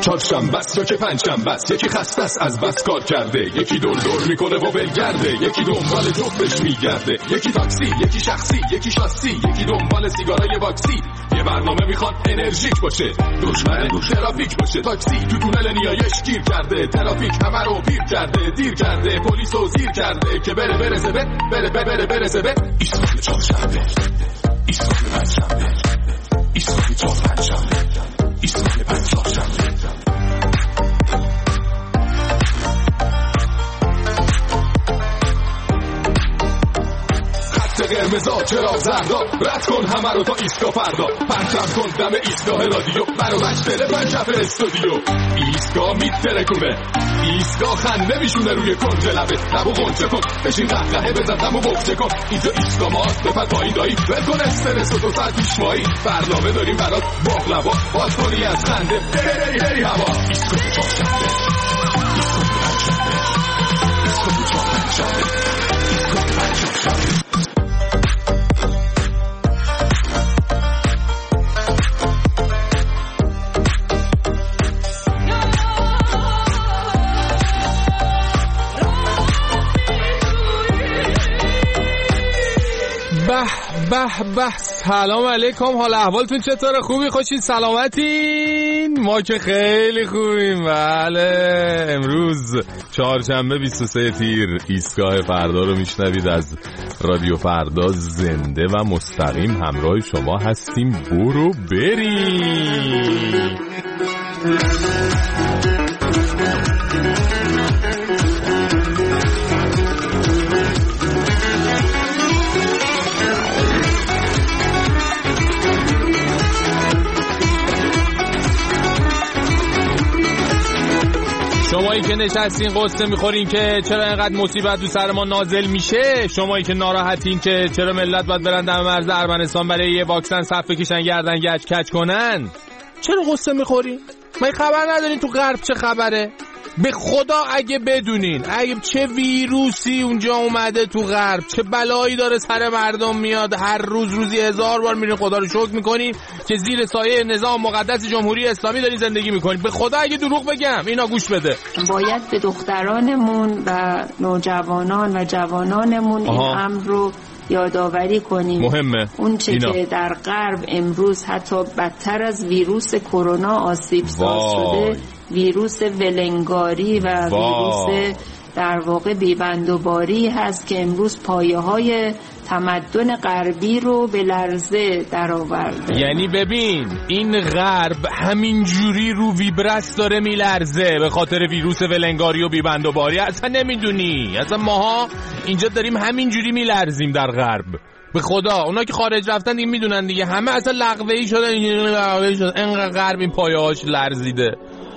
چهارشنبه است یا که پنجشنبه است، یکی خسته است از بس کار کرده، یکی دور دور میکنه و ولگرده، یکی دنبال جفتش میگرده، یکی تاکسی، یکی شخصی، یکی شاسی، یکی دنبال سیگارای واکسی. یه برنامه میخواد انرژیک باشه، دشمن ترافیک باشه. تاکسی تو تونل نیایش گیر کرده، ترافیک همه رو پیر کرده، دیر کرده، پلیسو زیر کرده که بره زبه، بره زبه. ایستگاه چهارشنبه، ایستگاه پنجشنبه، ایستگاه چهارشنبه، ایستگاه پنجشنبه. قرمزا چراغ زردا، رد کن همه رو تا ایستگاه فردا، پرچم کن دم ایستگاه رادیو، برو بشتره پنجشنبه استودیو. ایستگاه میترکونه، ایستگاه خنده میشونه روی کنج لبت، لبو غنچه کن، بشین قهقهه بزن همو بغچه کن. اینجا ایستگاه ماست، بپر پایین دایی، ول کن استرس و 2 ساعت پیشوایی، برنامه داریم برات باقلوا، باز کنی از خنده بری هوا. ایستگاه چهارشنبه، ایستگاه پنجشنبه، ایستگاه چهارشنبه، ایستگاه پنجشنبه. به سلام علیکم، حال احوالتون چطوره؟ خوبی؟ خوشین؟ سلامتین؟ ما که خیلی خوبیم. بله، امروز چهارشنبه 23 تیر ایستگاه فردا رو میشنوید از رادیو فردا، زنده و مستقیم همراه شما هستیم. برو بریم. شمایی که نشستین قصه میخورین که چرا اینقدر مصیبت دو سر ما نازل میشه، شمایی که ناراحتین که چرا ملت باید برن دم مرز ارمنستان برای یه واکسن صف بکشن گردن کج کنن، چرا قصه میخورین؟ ما خبر ندارین تو غرب چه خبره؟ به خدا اگه بدونین اگه چه ویروسی اونجا اومده تو غرب، چه بلایی داره سر مردم میاد، هر روزی 1000 بار میرین خدا رو شکر میکنین که زیر سایه نظام مقدس جمهوری اسلامی دارین زندگی میکنین. به خدا اگه دروغ بگم اینا گوش بده. باید به دخترانمون و نوجوانان و جوانانمون این امر رو یادآوری کنیم. مهمه. اون چه که در غرب امروز حتی بدتر از ویروس کرونا آسیب ساز شده، ویروس ولنگاری و ویروس در واقع بیبندوباری هست که امروز پایه‌های تمدن غربی رو به لرزه درآورده. یعنی ببین این غرب همینجوری رو ویبرس داره میلرزه به خاطر ویروس ولنگاری و بیبندوباری. اصلا نمیدونی، اصلا ماها اینجا داریم همینجوری میلرزیم در غرب. به خدا اونا که خارج رفتن دیگه میدونن دیگه، همه اصلا لغوه‌ای شدن، انقدر غرب این پایه‌هاش لرزیده.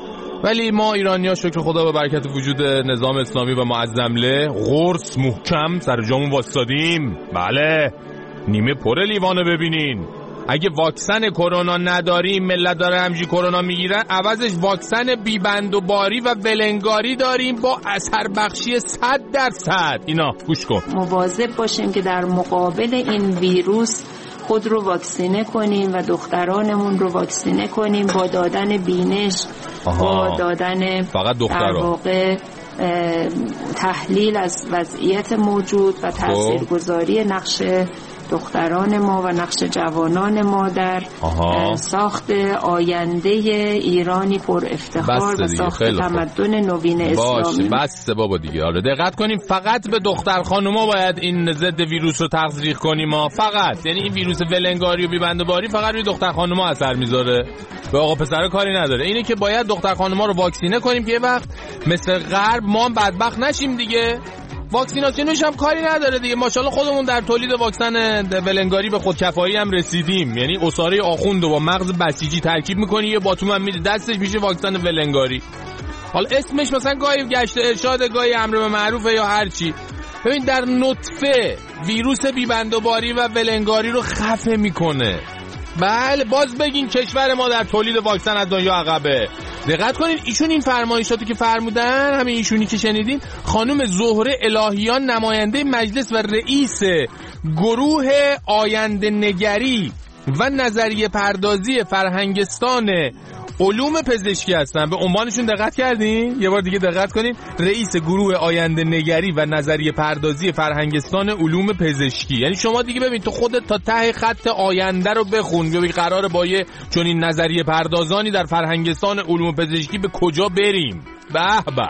ولی ما ایرانی‌ها شکر خدا به برکت وجود نظام اسلامی و معظمله قرص محکم سر جامون واسادیم. بله، نیمه پر لیوانو ببینین. اگه واکسن کرونا نداریم، ملت داره همجوری کرونا میگیرن، عوضش واکسن بیبندوباری و ولنگاری داریم با اثر بخشی 100%. اینا گوش کن. مواظب باشیم که در مقابل این ویروس خود رو واکسینه کنیم و دخترانمون رو واکسینه کنیم با دادن بینش، با دادن فقط دختران، در واقع تحلیل از وضعیت موجود و تاثیرگذاری نقش دختران ما و نقش جوانان ما در ساخت آینده ایرانی پر افتخار و ساخت تمدن نوین اسلامی. بسته بابا دیگه. آره دقت کنیم، فقط به دختر خانوما باید این ضد ویروس رو تزریق کنیم ما، فقط. یعنی این ویروس ولنگاری و بیبندوباری فقط روی دختر خانوما اثر میذاره، به آقا پسرا کاری نداره. اینه که باید دختر خانوما رو واکسینه کنیم که یه وقت مثل غرب ما هم بدبخت نشیم دیگه. واکسیناسیونش هم کاری نداره دیگه. ماشاءالله خودمون در تولید واکسن ولنگاری به خودکفایی هم رسیدیم. یعنی اساره آخوند و با مغز بسیجی ترکیب میکنی، یه باتوم هم میده دستش، میشه واکسن ولنگاری. حالا اسمش مثلا گاهی گشت ارشاد، گاهی امر به معروفه یا هر چی. ببین در نطفه ویروس بیبندوباری و ولنگاری رو خفه میکنه. بله، باز بگین کشور ما در تولید واکسن از دنیا عقبه. دقت کنین، ایشون این فرمایشاتو که فرمودن، همین ایشونی که شنیدین، خانم زهره الهیان، نماینده مجلس و رئیس گروه آینده نگری و نظریه پردازی فرهنگستان علوم پزشکی هستن. به عنوانشون دقت کردین؟ یه بار دیگه دقت کنین. رئیس گروه آینده نگری و نظریه پردازی فرهنگستان علوم پزشکی. یعنی شما دیگه ببین تو خودت تا ته خط آینده رو بخون، ببین قراره با یه چنین نظریه پردازانی در فرهنگستان علوم پزشکی به کجا بریم. به به.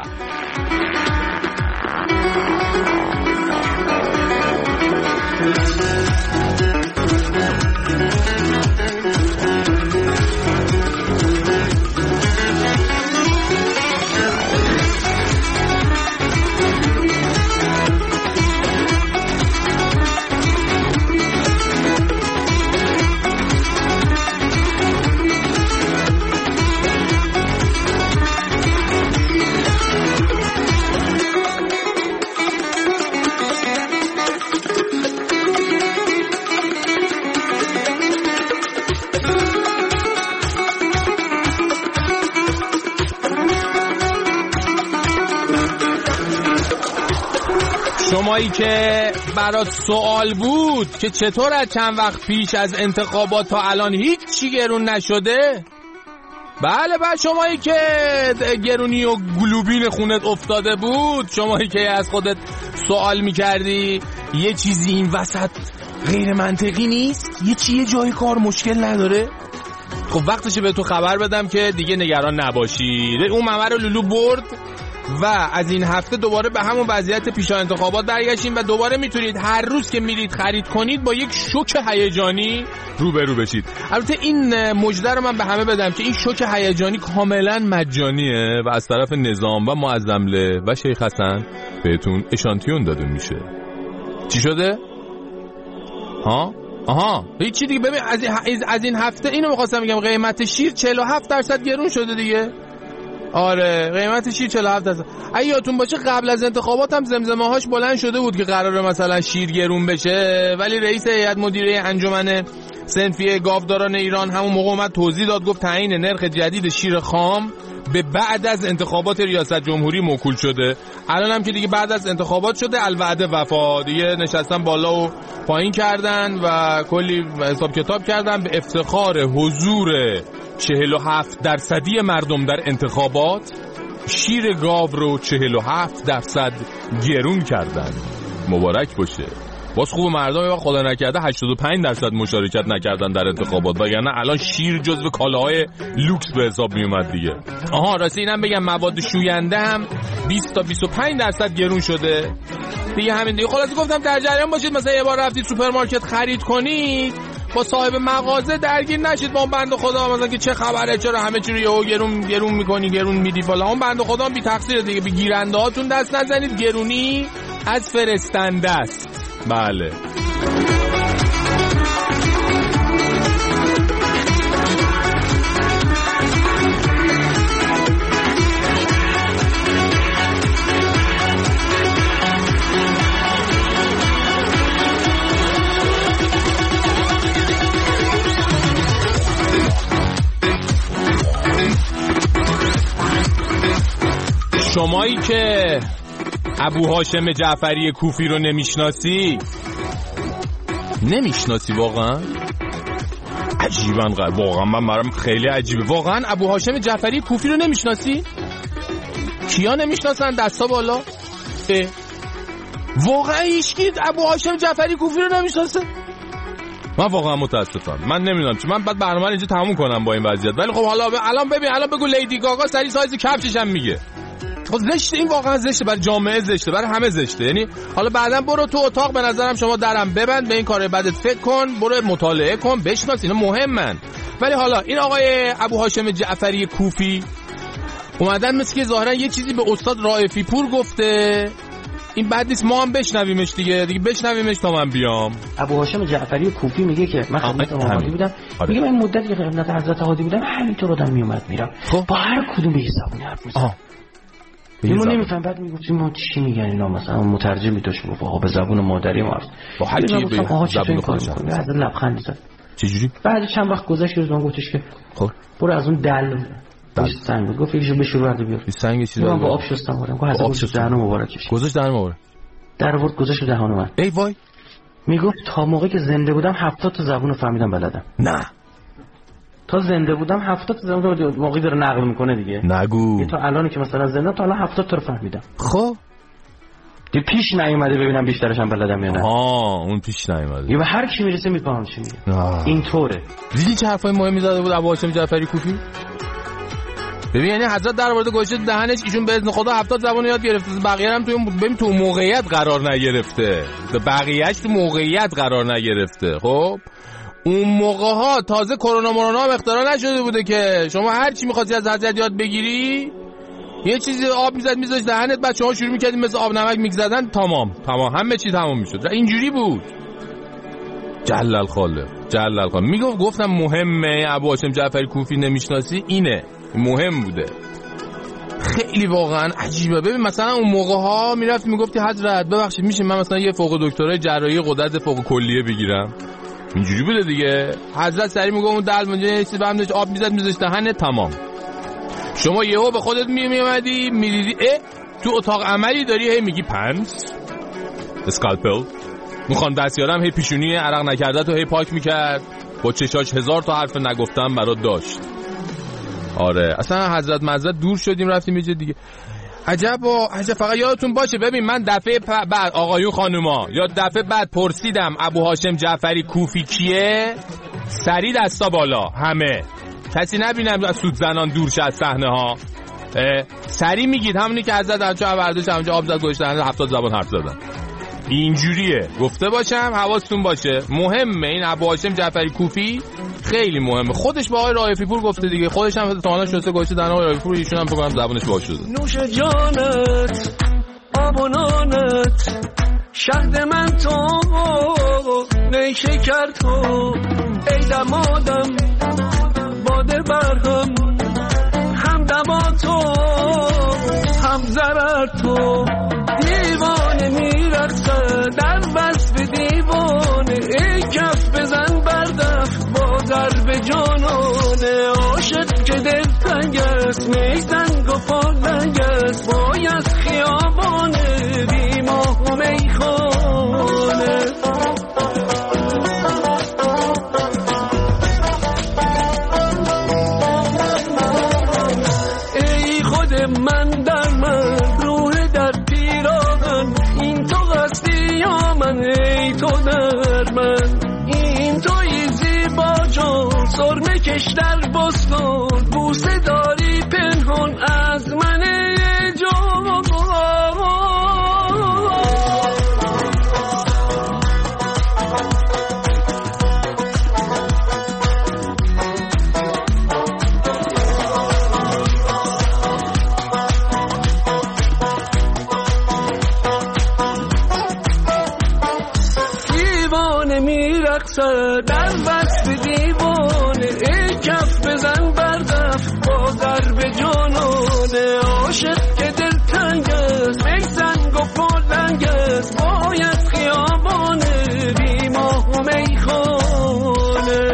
شمایی که برات سوال بود که چطور از چند وقت پیش از انتخابات تا الان هیچ چی گرون نشده؟ بله شمایی که گرونی و گلوبین خونت افتاده بود، شمایی که از خودت سوال میکردی یه چیزی این وسط غیر منطقی نیست؟ یه جای کار مشکل نداره؟ خب وقتشه به تو خبر بدم که دیگه نگران نباشی. اون ممر رو لولو برد و از این هفته دوباره به همون وضعیت پیش از انتخابات برگشتیم و دوباره میتونید هر روز که میرید خرید کنید با یک شوک هیجانی روبرو بشید. البته این مژده رو من به همه بدم که این شوک هیجانی کاملا مجانیه و از طرف نظام و معظمله و شیخ حسن بهتون اشانتیون داده میشه. چی شده؟ آها هیچی دیگه. ببین از این هفته اینو می‌خواستم بگم، قیمت شیر 47% گرون شده دیگه. آره قیمت شیر 47%. اگه یادتون باشه قبل از انتخابات هم زمزمه‌هاش بلند شده بود که قراره مثلا شیر گرون بشه، ولی رئیس هیئت مدیره انجمن صنفی گاوداران ایران همون موقع اومد توضیح داد، گفت تعیین نرخ جدید شیر خام به بعد از انتخابات ریاست جمهوری موکول شده. الان هم که دیگه بعد از انتخابات شده الوعده وفا، دیگه نشستن بالا و پایین کردن و کلی حساب کتاب کردن. به افتخار حضور 47% مردم در انتخابات شیر گاو رو 47% گرون کردن. مبارک باشه. باز خوب مردم یا خدا نکرده 85% مشارکت نکردن در انتخابات، وگرنه الان شیر جزو کالاهای لوکس به حساب می اومد دیگه. راستی اینم بگم مواد شوینده هم 20 تا 25% گرون شده دیگه. همین دیگه. خلاص گفتم در جریان باشید. مثلا یه بار رفتید سوپرمارکت خرید کنید با صاحب مغازه درگیر نشید با اون بنده خدا مثلا که چه خبره، چرا همه چی رو یهو گرون میکنی، گرون میدی بالا. اون بنده خدا بی تقصیر دیگه. به گیرنده هاتون دست نزنید، گرونی از فرستنده است. بله شمایی که ابو هاشم جعفری کوفی رو نمیشناسی واقعا عجیبا. واقعا من برام خیلی عجیبه. واقعا ابو هاشم جعفری کوفی رو نمیشناسی؟ کیا نمیشناسن؟ دستا بالا. واقعا هیچکی ابو هاشم جعفری کوفی رو نمیشناسه؟ من واقعا متاسفم. من نمیدونم چون من بعد برنامه اینجا تموم کنم با این وضعیت. ولی خب حالا الان بگو لیدی گاگا سری سایز کفشش هم میگه. خب زشته، این واقعا زشته، برای جامعه زشته، برای همه زشته. یعنی حالا بعداً برو تو اتاق، به نظرم شما درم ببند، به این کار بعدت فکر کن، برو مطالعه کن، بشناس، اینا مهمن. ولی حالا این آقای ابو هاشم جعفری کوفی اومدن مثل که ظاهرا یه چیزی به استاد رائفی پور گفته. این بد نیست، ما هم بشنویمش دیگه بشنویمش تا من بیام. ابو هاشم جعفری کوفی میگه که من خدمت هادی بودم. میگه من مدتی که خدمت حضرت هادی بودم همینطور آدم میومد میرم با هر کدوم به حسابونه حرف می‌زد. ما نمیفهم. بعد میگفتیم ما چی میگن اینا، مثلا مترجمی داشت میگفت آقا به زبون مادری ما عرض با هر کی به زبون خودش از لبخند زد. چجوری؟ بعد چند وقت گذشت روزمان گفتش که خب برو از اون دل سنگ گفت یکیشو بشور ورده بیار. این سنگ چیزا من با آب شستم آوردم. گفت حضرت دهن مبارکش گذاشت دهن مبارک. در آورد گذاشت دهان من. ای وای. میگفت تا موقعی که زنده بودم 70 تا زبون فهمیدم بلدم. نه تا زنده بودم 70 تا موقعی داره نقل میکنه دیگه. نگو. تا الانی که مثلا زنده تا الان 70 تا رو فهمیدم. خب دی پیش نیومده ببینم بیشترش هم بلدم یا نه. اون پیش نیومده. یا به هر کی میرسه میفهمم چی میگه. اینطوره. دیدی چه حرفای مهمی زده بود ابو هاشم جعفری کوفی؟ ببین یعنی حضرت در مورد گوشه دهنش ایشون به اذن خدا 70 زبان یاد گرفته، بقیه هم ببین تو موقعیت قرار نگرفته، بقیه‌اش تو موقعیت قرار نگرفته. خب اون موقع ها تازه کرونا هم اختراع نشده بوده که شما هر چی می‌خواستی از حضرت یاد بگیری یه چیزی آب میذاش دهنت، بچه‌ها شروع می‌کردین مثل آب نمک می‌زدن، تمام همه چی تمام می‌شد. اینجوری بود. جلال خالق گفتم مهمه ابو هاشم جعفری کوفی نمیشناسی، اینه مهم بوده. خیلی واقعا عجیبه. ببین مثلا اون موقع ها میرفت میگفتی حضرت ببخشید میشه من مثلا یه فوق دکترای جراحی غدد فوق کلیه بگیرم؟ اینجوری بوده دیگه. حضرت سری میگم اون دل اونجا یه چیزی بهم آب میذاشت دهنه، تمام. شما یهو به خودت میومدی میدیدی تو اتاق عملی داری هی میگی پنس اسکالپل میخوان دستیارم هی پیشونی عرق نکرده تو هی پاک میکرد، با چشاش 1000 تا حرف نگفتم برات داشت. آره اصلا حضرت مزد دور شدیم رفتیم یه جای دیگه. عجب فقط یادتون باشه. ببین من دفعه بعد آقایون خانوما یا دفعه بعد پرسیدم ابو هاشم جعفری کوفی کیه، سری دستا بالا، همه کسی نبینم از سود زنان دور شه از صحنه ها، سری میگید همونی که حضرت در چه برداشت همونجا آب زد گوشت 70 زبان حرف زدن. اینجوریه، گفته باشم حواستون باشه. مهمه این ابو هاشم جعفری کوفی خیلی مهمه. خودش با آقای رائفی پور گفته دیگه، خودش هم تانا شسته گوشت دهن آقای رائفی پور، ایشون هم فکر کنم زبونش باز شده. نوش جانت آب و نانت شهد من تو نیشکر تو ای دمادم باده برهم هم دما تو هم ضرر تو دیوانه میرقصه در وصف دیوانه ای کف بزن بردف با ضرب جانانه عاشق که دل تنگ است میزنگ و پالنگ است وای از خیابانه بی ماه و میخانه ای خود من در من روح در پیراهن این تو قصدی یا من ای تو در من این توی زیبا جان سرمه کش در بستان بوسه داری پنهان از من جان دیوانه میرقصه در وصف دیوانه ای کف بزن بردف با ضرب جانانه عاشق که دل تنگ است میزنگ و پلنگ است وای از خیابانه بی ماه و میخانه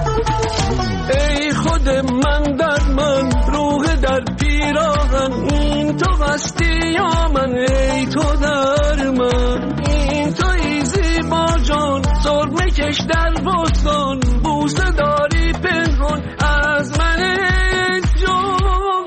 ای خود من در من روح در پیراهن این تو هستی یا من ای تو در من این توی زیبا جان سرمه کش در بستان بوسه داری پنهان از من جان.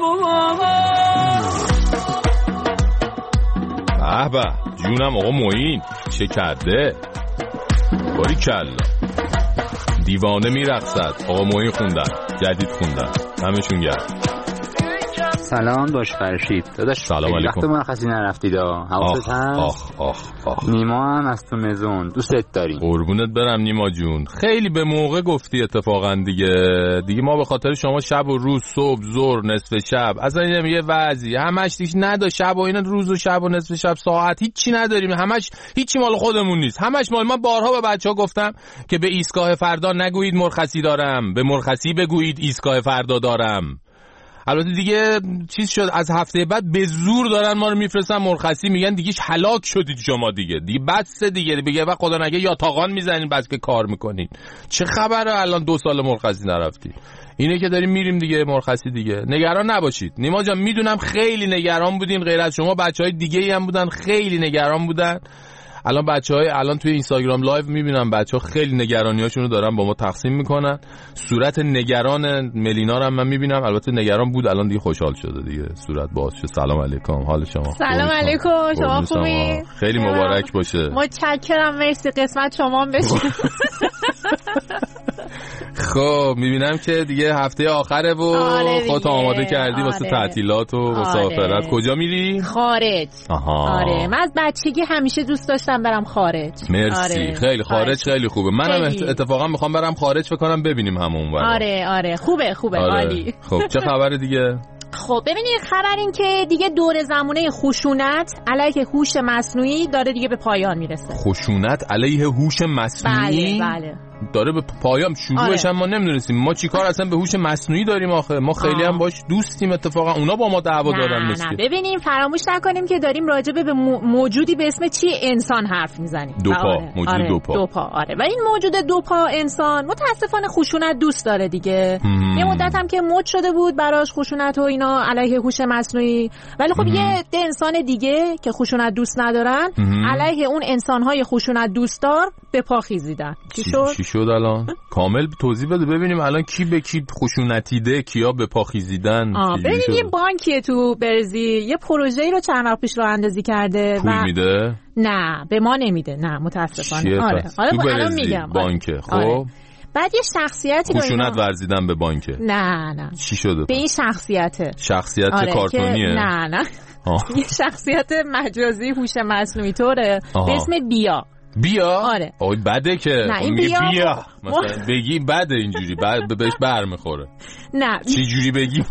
به جونم آقا معین چه کرده، باری کلا دیوانه میرقصد. آقا معین خوندن، جدید خوندن، همشون گرد. سلام باش فرشید داداش، سلام علیکم. وقت مرخصی نرفتی دا حواست هست؟ آخ نیما هم از تو مزون دوستت داریم. قربونت برم نیما جون، خیلی به موقع گفتی اتفاقا دیگه ما به خاطر شما شب و روز صبح ظهر نصف شب اصلا اینم یه وضعی همش دیگه نداره، شب و اینا روز و شب و نصف شب ساعت هیچی نداریم، همش هیچی مال خودمون نیست، همش مال من. بارها به بچه‌ها گفتم که به ایستگاه فردا نگویید مرخصی دارم، به مرخصی بگویید ایستگاه فردا دارم. البته دیگه چیز شد، از هفته بعد به زور دارن ما رو میفرستن مرخصی، میگن دیگه هلاک شدید شما دیگه بس دیگه بگه و خدا نگه یا تاقان میزنین بس که کار میکنین. چه خبره الان 2 سال مرخصی نرفتی؟ اینه که داریم میریم دیگه مرخصی دیگه. نگران نباشید نیما جان، میدونم خیلی نگران بودین، غیر از شما بچهای دیگه ای هم بودن خیلی نگران بودن. الان بچهای الان توی اینستاگرام لایو میبینم بچه‌ها خیلی نگرانیاشونو دارن با ما تقسیم میکنن. صورت نگران ملینا رو هم من میبینم، البته نگران بود الان دیگه خوشحال شده دیگه، صورت باز شد. سلام علیکم، حال شما؟ سلام علیکم، شما خوبی؟ خیلی مبارک باشه. متشکرم، مرسی، قسمت شما بشه. خب میبینم که دیگه هفته آخره و خودت آماده کردی واسه تعطیلات و مسافرت. کجا میری؟ خارج. آره، من از بچگی همیشه دوست داشتم برم خارج. مرسی. خیلی خارج خیلی خوبه. منم اتفاقا میخوام برم خارج، فکر کنم ببینیم همون ور. آره خوبه عالی. خب چه خبره دیگه؟ خب ببینید، خبر این که دیگه دور زمونه خشونت علیه هوش مصنوعی داره دیگه به پایان میرسه. خشونت علیه هوش مصنوعی؟ بله. داره به پایان، شروعش هم ما نمیدونستیم. ما چیکار اصلا به هوش مصنوعی داریم آخه؟ ما خیلی هم باش دوستیم، اتفاقا اونا با ما دعوا دارن. نه ببینیم، فراموش نکنیم که داریم راجع به موجودی به اسم چی انسان حرف میزنیم. موجود دو پا. آره، و این موجود دو پا انسان متاسفانه خشونت دوست داره دیگه. یه مدت هم که مد شده بود براش خشونت و اینا علیه هوش مصنوعی، ولی خب یه عده انسان دیگه که خشونت دوست ندارن علیه اون انسان‌های خشونت دوستدار به پا خیزیدن. چی شد الان؟ کامل توضیح بده ببینیم الان کی به کی خشونتیده، کیا به پا خیزیدن. ببینیم یه بانکیه تو برزیل یه پروژه‌ای رو چند وقت پیش راه اندازی کرده. پول میده؟ نه به ما نمیده، نه متاسفانه. آره الان میگم بانکه. خب بعد یه شخصیتی رو خشونت ورزیدن به بانکه. نه چی شده؟ به این شخصیت کارتونیه؟ نه یه شخصیت مجازی هوش مصنوعی طوره به اسم بیا. آره. بده که بیا مثلا بگی بده، اینجوری بهش برمیخوره. نه چی جوری بگی؟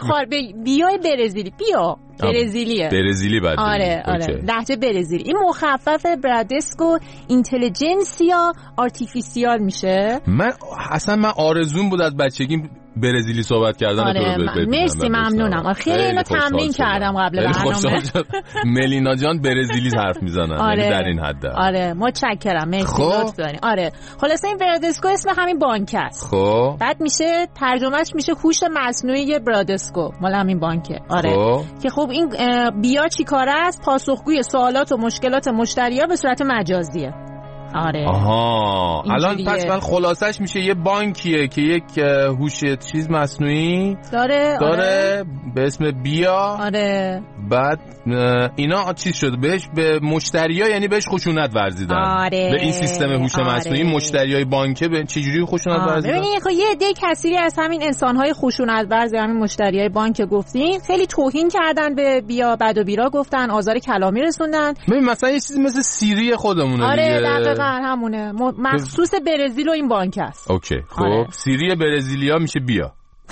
بیای برزیلی. برزیلیه. برزیلی بده. آره لهجه برزیلی. این مخفف برادسکو اینتلیجنسیا آرتیفیسیال میشه. من آرزوم بود از بچگی برزیلی صحبت کردن. مرسی، ممنونم. خیلی اینو تمرین کردم قبل برنامه. ملینا جان برزیلی حرف میزنن، یعنی در این حد. آره متشکرم، مرسی، لطف دارین. آره خلاصه این برادسکو اسم همین بانک است. خب بعد میشه ترجمهش میشه هوش مصنوعی برادسکو، مال همین بانکه. آره که خب این بیا چی کاره است؟ پاسخگوی سوالات و مشکلات مشتری‌ها به صورت مجازیه. آره الان پس من خلاصش میشه یه بانکیه که یک هوش چیز مصنوعی داره به اسم بیا. آره بعد اینا چیز شده بهش به مشتری‌ها، یعنی بهش خشونت ورزیدن. به این سیستم هوش مصنوعی مشتریای بانکه به چه جوری خشونت ورزیدن؟ ببینید خب یه عده کثیری از همین انسان‌های خشونت ورز، همین مشتریای بانک گفتین، خیلی توهین کردن به بیا، بد و بیرا گفتن، آزار کلامی رسوندن. ببین مثلا یه چیزی مثل سیری خودمونه دیگه. دقیقاً همونه، مخصوص برزیل و این بانک است. اوکی خب سیری برزیلیا میشه بیا.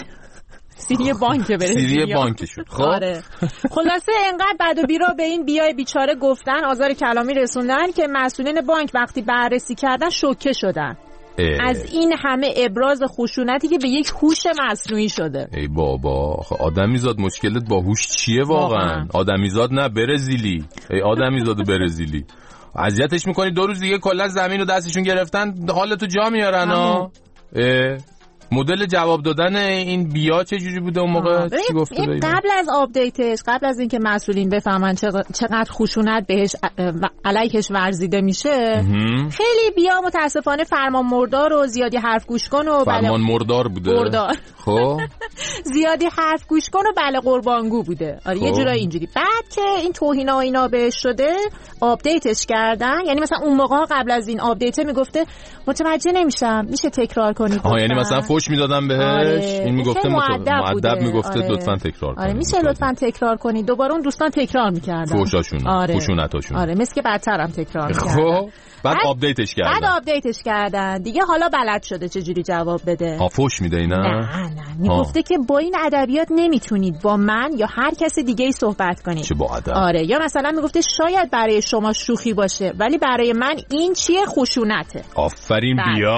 سیری بانک برزیلیا. سیری بانک شد. خب آره. خلاصه انقدر بد و بیرا به این بیای بیچاره گفتن، آزار کلامی رسوندن که مسئولین بانک وقتی بررسی کردن شوکه شدن. از این همه ابراز خشونتی که به یک هوش مصنوعی شده. ای بابا، آدمیزاد مشکلت با هوش چیه واقعا؟ آدمیزاد نه برزیلی. ای آدمیزاد برزیلی، اذیتش میکنی 2 روز دیگه کلا زمین رو دستشون گرفتن، حالتو جا میارن ها. مدل جواب دادن این بیا چه جوری بوده اون موقع؟ چی گفته این قبل از آپدیتش، قبل از اینکه مسئولین بفهمن چقدر خشونت بهش علیهش ورزیده میشه، خیلی بیا متاسفانه فرمان مردار و زیادی حرف گوش کن و فرمان مردار بوده. خب زیادی حرف گوش کن و بله قربانگو بوده. آره یه جورایی اینجوری. بعد که این توهینا و اینا بهش شده آپدیتش کردن، یعنی مثلا اون موقع قبل از این آپدیت میگفته متوجه نمیشم، میشه تکرار کنید؟ یعنی مثلا فوش میدادم بهش. این میگفته مؤدب میگفته لطفا تکرار کنید. میشه لطفا تکرار کنید. دوباره اون دوستان تکرار میکردن فوشاشون، خشونتاشون. مثل که بدتر هم تکرار میکردن. خب بعد آپدیتش کردن دیگه، حالا بلد شده چجوری جواب بده. فوش میده اینا؟ نه میگفته که با این ادبیات نمیتونید با من یا هر کس دیگه ای صحبت کنید. چه با ادب. یا مثلا میگفته شاید برای شما شوخی باشه ولی برای من این چیه؟ خشونته. آفرین بیا.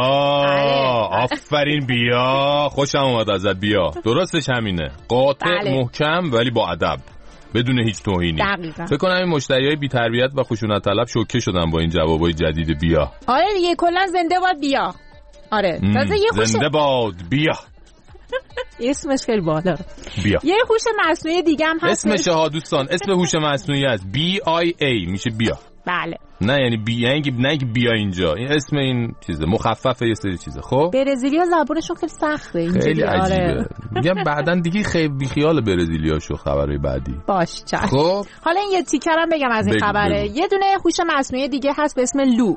آفرین بیا، خوشم اومد ازت بیا. درستش همینه، قاطع محکم ولی با ادب، بدون هیچ توهینی. فکر کنم این مشتریای بی‌تربیت و خشونت طلب شوکه شدن با این جوابای جدید بیا. آره دیگه، کلا زنده باد بیا. آره تازه یه زنده باد بیا. اسمش خیلی بالا. بیا. یه هوش مصنوعی دیگه هم هست. اسمش ها دوستان، اسم هوش مصنوعی است BIA، میشه بیا. بله. نه یعنی نه بیا اینجا، این اسم این چیزه، مخففه یه سری چیزه. خب برزیلیا زبونشون خیلی سخته اینجوری. خیلی عجیبه. میگم بعداً دیگه خیلی بیخیال برزیلیاشو خبرهای بعدی. باش چش. خب حالا این یه تیکرم بگم از این خبره. یه دونه هوش مصنوعی دیگه هست به اسم لو.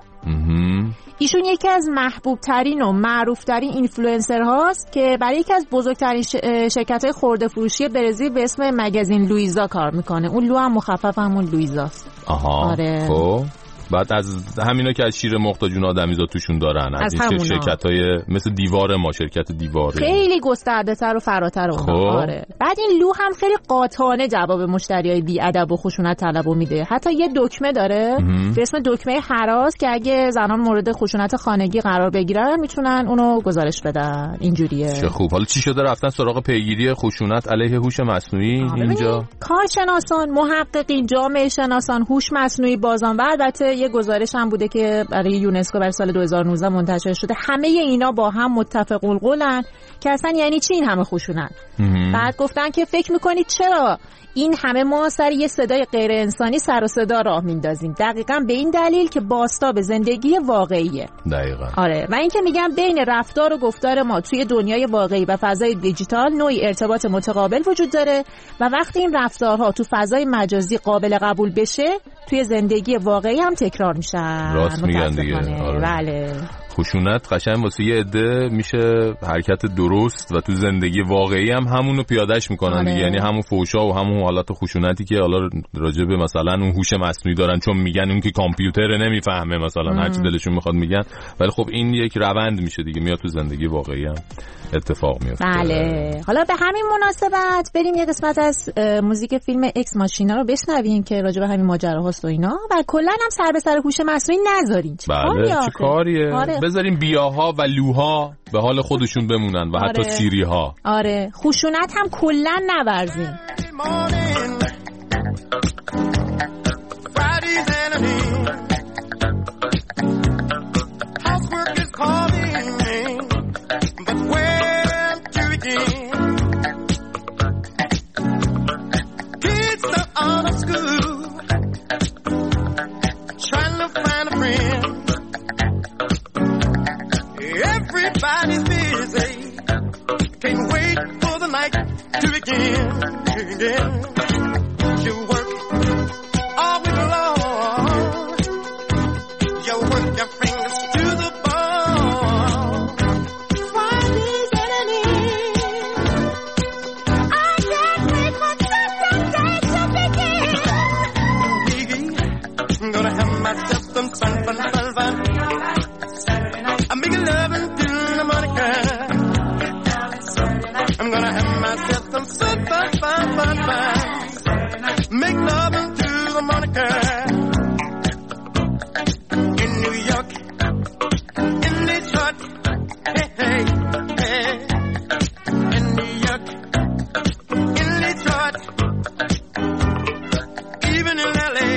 ایشون یکی از محبوب ترین و معروف ترین اینفلوئنسر هاست که برای یکی از بزرگترین شرکت‌های خرده فروشی برزیل به اسم مگزین لویزا کار میکنه. اون لو هم مخفف همون لویزاست. آها. آره. خب بعد از همینا که از شیر مختاجون آدمیزاد توشون دارن، از این شرکت‌های مثل دیوار ما، شرکت دیواره خیلی گسترده‌تر و فراتر اونها. آره. بعد این لو هم خیلی قاطعانه جواب مشتریای بی‌ادب و خشونت طلبو میده. حتی یه دکمه داره به اسم دکمه هراس که اگه زنان مورد خشونت خانگی قرار بگیرن میتونن اونو گزارش بدن. اینجوریه. چه خوب. حالا چی شده رفتن سراغ پیگیری خشونت علیه هوش مصنوعی اینجا؟ کارشناسان، محققین، جامعه شناسان، هوش مصنوعی بازان و البته یه گزارش هم بوده که برای یونسکو برای سال 2019 منتشر شده. همه اینا با هم متفق القولن که اصلا یعنی چی این همه خشونت. بعد گفتن که فکر میکنید چرا این همه ما سر یه صدای غیر انسانی سر و صدا راه میندازیم؟ دقیقاً به این دلیل که بازتاب زندگی واقعیه. دقیقاً. آره. و اینکه میگم بین رفتار و گفتار ما توی دنیای واقعی و فضای دیجیتال نوعی ارتباط متقابل وجود داره و وقتی این رفتارها تو فضای مجازی قابل قبول بشه توی زندگی واقعی هم تکرار میشن. راست میگن دیگه. آره. بله. خشونت قشنگ واسه یه عده میشه حرکت درست و تو زندگی واقعی هم همونو پیادهش میکنن دیگه. یعنی همون فحشا و همون حالات خشونتی که حالا راجع به مثلا اون هوش مصنوعی دارن، چون میگن اون که کامپیوتر نمیفهمه مثلا هر چی دلشون میخواد میگن، ولی خب این یک روند میشه دیگه، میاد تو زندگی واقعی هم اتفاق میفته. بله. حالا به همین مناسبت بریم یه قسمت از موزیک فیلم اکس ماشینا رو بشنویم که راجع به همین ماجراهاست و اینا، و کلا هم سر به سر هوش مصنوعی نذارین. بله چه کاریه؟ بذاریم بیاها و لوها به حال خودشون بمونن و حتی سیریها. آره. خشونت هم کلا نورزین. Everybody's busy, can't wait for the night to begin. You work all week long, you work your fingers to the bone. Friday's enemy, I can't wait for Saturday to begin. I'm gonna have myself some fun. I'm making love until the morning comes. I'm gonna have myself some fun. Make love until the morning comes. In New York, in Detroit, hey. In New York, in Detroit, even in LA.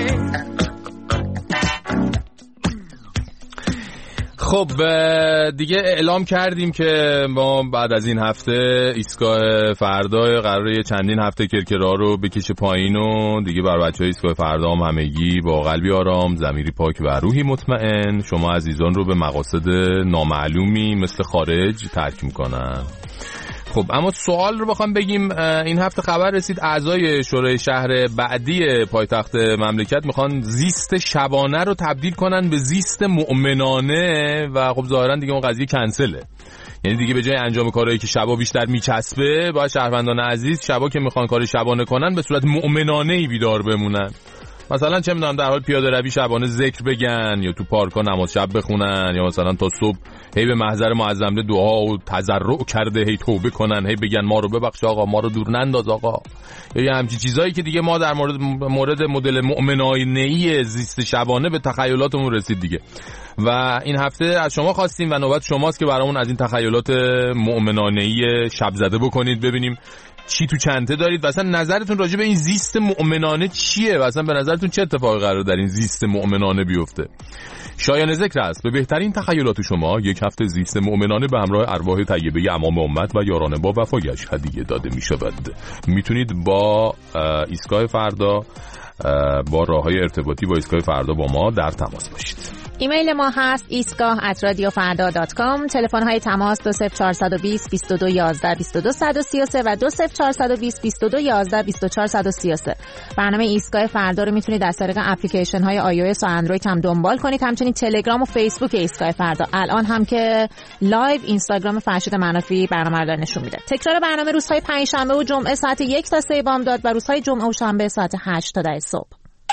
خب دیگه اعلام کردیم که ما بعد از این هفته ایستگاه فردا قراره چندین هفته کرکرا رو بکشه پایین و دیگه بر بچه‌های ایستگاه فردا هم همگی با قلبی آرام، ضمیری پاک و روحی مطمئن شما عزیزان رو به مقاصد نامعلومی مثل خارج ترک میکنن. خب اما سوال رو بخوام بگیم، این هفته خبر رسید اعضای شورای شهر بعدی پایتخت مملکت میخوان زیست شبانه رو تبدیل کنن به زیست مؤمنانه و خب ظاهرا دیگه اون قضیه کنسله. یعنی دیگه به جای انجام کارهایی که شبا بیشتر میچسبه، باید شهروندان عزیز شبا که میخوان کار شبانه کنن به صورت مؤمنانه‌ای بیدار بمونن. مثلا چه میدونم در حال پیاده روی شبانه ذکر بگن یا تو پارک‌ها نماز شب بخونن یا مثلا تا صبح هی به محضر معظم دعا و تضرع کرده هی توبه کنن، هی بگن ما رو ببخش آقا، ما رو دور ننداز آقا، یا همچین چیزایی که دیگه ما در مورد مدل مؤمنانه‌ای زیست شبانه به تخیلاتمون رسید دیگه. و این هفته از شما خواستیم و نوبت شماست که برامون از این تخیلات مؤمنانه‌ای شب زده بکنید، ببینیم چی تو چنته دارید و اصلا نظرتون راجع به این زیست مؤمنانه چیه و اصلا به نظرتون چه اتفاقی قرار در این زیست مؤمنانه بیفته. شایان ذکر است به بهترین تخیلات شما یک هفته زیست مؤمنانه به همراه ارواح طیبه امام امت و یاران با وفایش هدیه داده می شود. میتونید با ایستگاه فردا با راههای ارتباطی با ایستگاه فردا با ما در تماس باشید. ایمیل ما هست isgah@radiofarda.com. تلفن های تماس 20420 22 11 22 133 و 20420 22 11 24 133. برنامه ایستگاه فردا رو میتونید از طریق اپلیکیشن های iOS و اندروید هم دنبال کنید. همچنین تلگرام و فیسبوک ایستگاه فردا. الان هم که لایو اینستاگرام فرشید منافی برنامه رو نشون میده. تکرار برنامه روزهای پنجشنبه و جمعه ساعت 1 تا 3 بامداد و روزهای جمعه و شنبه ساعت 8 تا 10 صبح.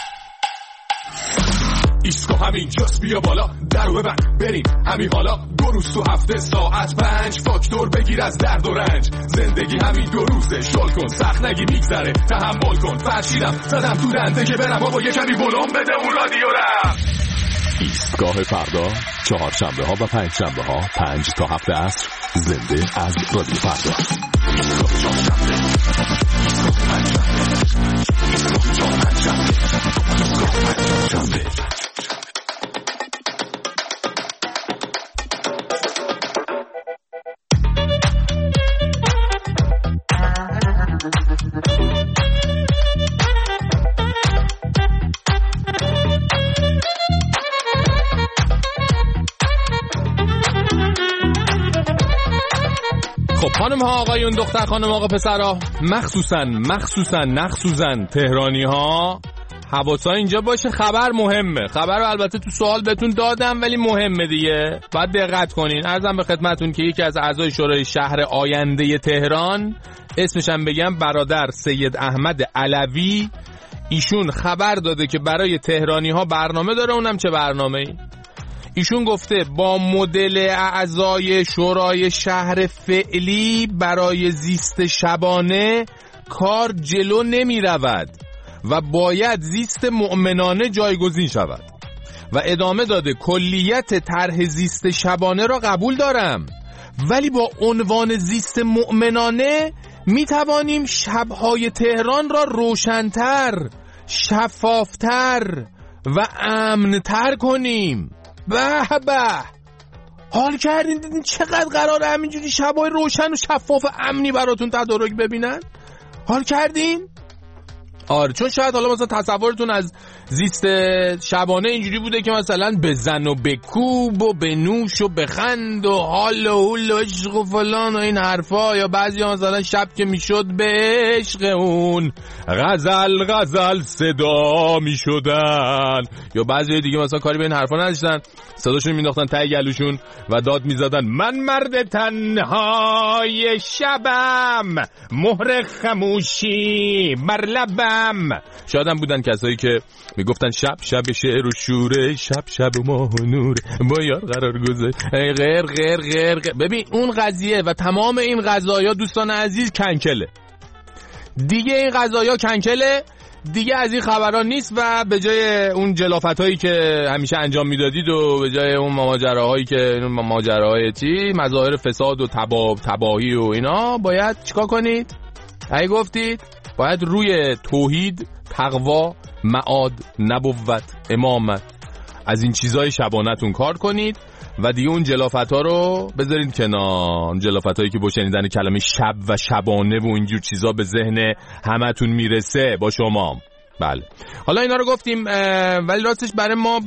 ایسکو همین جاست، بیا بالا درو ببند بریم همین حالا. 2 روز تو هفته ساعت 5 فاکتور بگیر از درد و رنج. زندگی همین 2 روزه، شل کن سخت نگی میگذره، تحمل کن. فرشیدم زدم تو دنده که برم بابا یه کمی بلوم بده اون رادیو رم. ایستگاه فردا چهارشنبه ها و پنجشنبه ها 5 تا 7 عصر زنده از رادیو فردا. خانم ها آقایون دختر خانم آقا پسرها مخصوصا تهرانی ها حواسا اینجا باشه. خبر مهمه. خبر رو البته تو سوال بهتون دادم ولی مهمه دیگه، باید دقت کنین. عرضم به خدمتون که یکی از اعضای شورای شهر آینده تهران، اسمشم بگم برادر سید احمد علوی، ایشون خبر داده که برای تهرانی ها برنامه داره. اونم چه برنامه‌ای؟ ایشون گفته با مدل اعضای شورای شهر فعلی برای زیست شبانه کار جلو نمی رود و باید زیست مؤمنانه جایگزین شود و ادامه داده کلیت طرح زیست شبانه را قبول دارم ولی با عنوان زیست مؤمنانه می توانیم شبهای تهران را روشن‌تر، شفافتر و امن‌تر کنیم. به حال کردین دیدین چقدر قراره همینجوری شبای روشن و شفاف امنی براتون تدارک ببینن؟ حال کردین؟ آره، چون شاید حالا مثلا تصورتون از زیست شبانه اینجوری بوده که مثلا بزن و بکوب و بنوش و بخند و حال و حول و عشق و فلان و این حرفا، یا بعضی ها مثلا شب که میشد به عشق اون غزل صدا میشدن، یا بعضی های دیگه مثلا کاری به این حرفا نداشتن، صداشون مینداختن ته گلوشون و داد میزدن من مرد تنهای شبم، مهر خموشی بر لبم. شاید هم بودن کسایی که میگفتن شب شعر و شوره، شب و ماه و نور با یار قرار گذاشت غیر. ببین اون قضیه و تمام این قضایا دوستان عزیز کنکله دیگه. این قضایا کنکله دیگه، از این خبران نیست و به جای اون جلافتایی که همیشه انجام میدادید و به جای اون ماجراهایی که ماجراهای مظاهر فساد و تباهی و اینا، باید چیکار کنید؟ اگه گفتید باید روی توحید، تقوا، معاد، نبوت، امامت، از این چیزای شبانتون کار کنید و دیگه اون جلافت‌ها رو بذارید کنار. جلافتایی که با شنیدن کلمه شب و شبانه و اینجور چیزا به ذهن همتون میرسه با شما. بله، حالا اینا رو گفتیم ولی راستش برای ما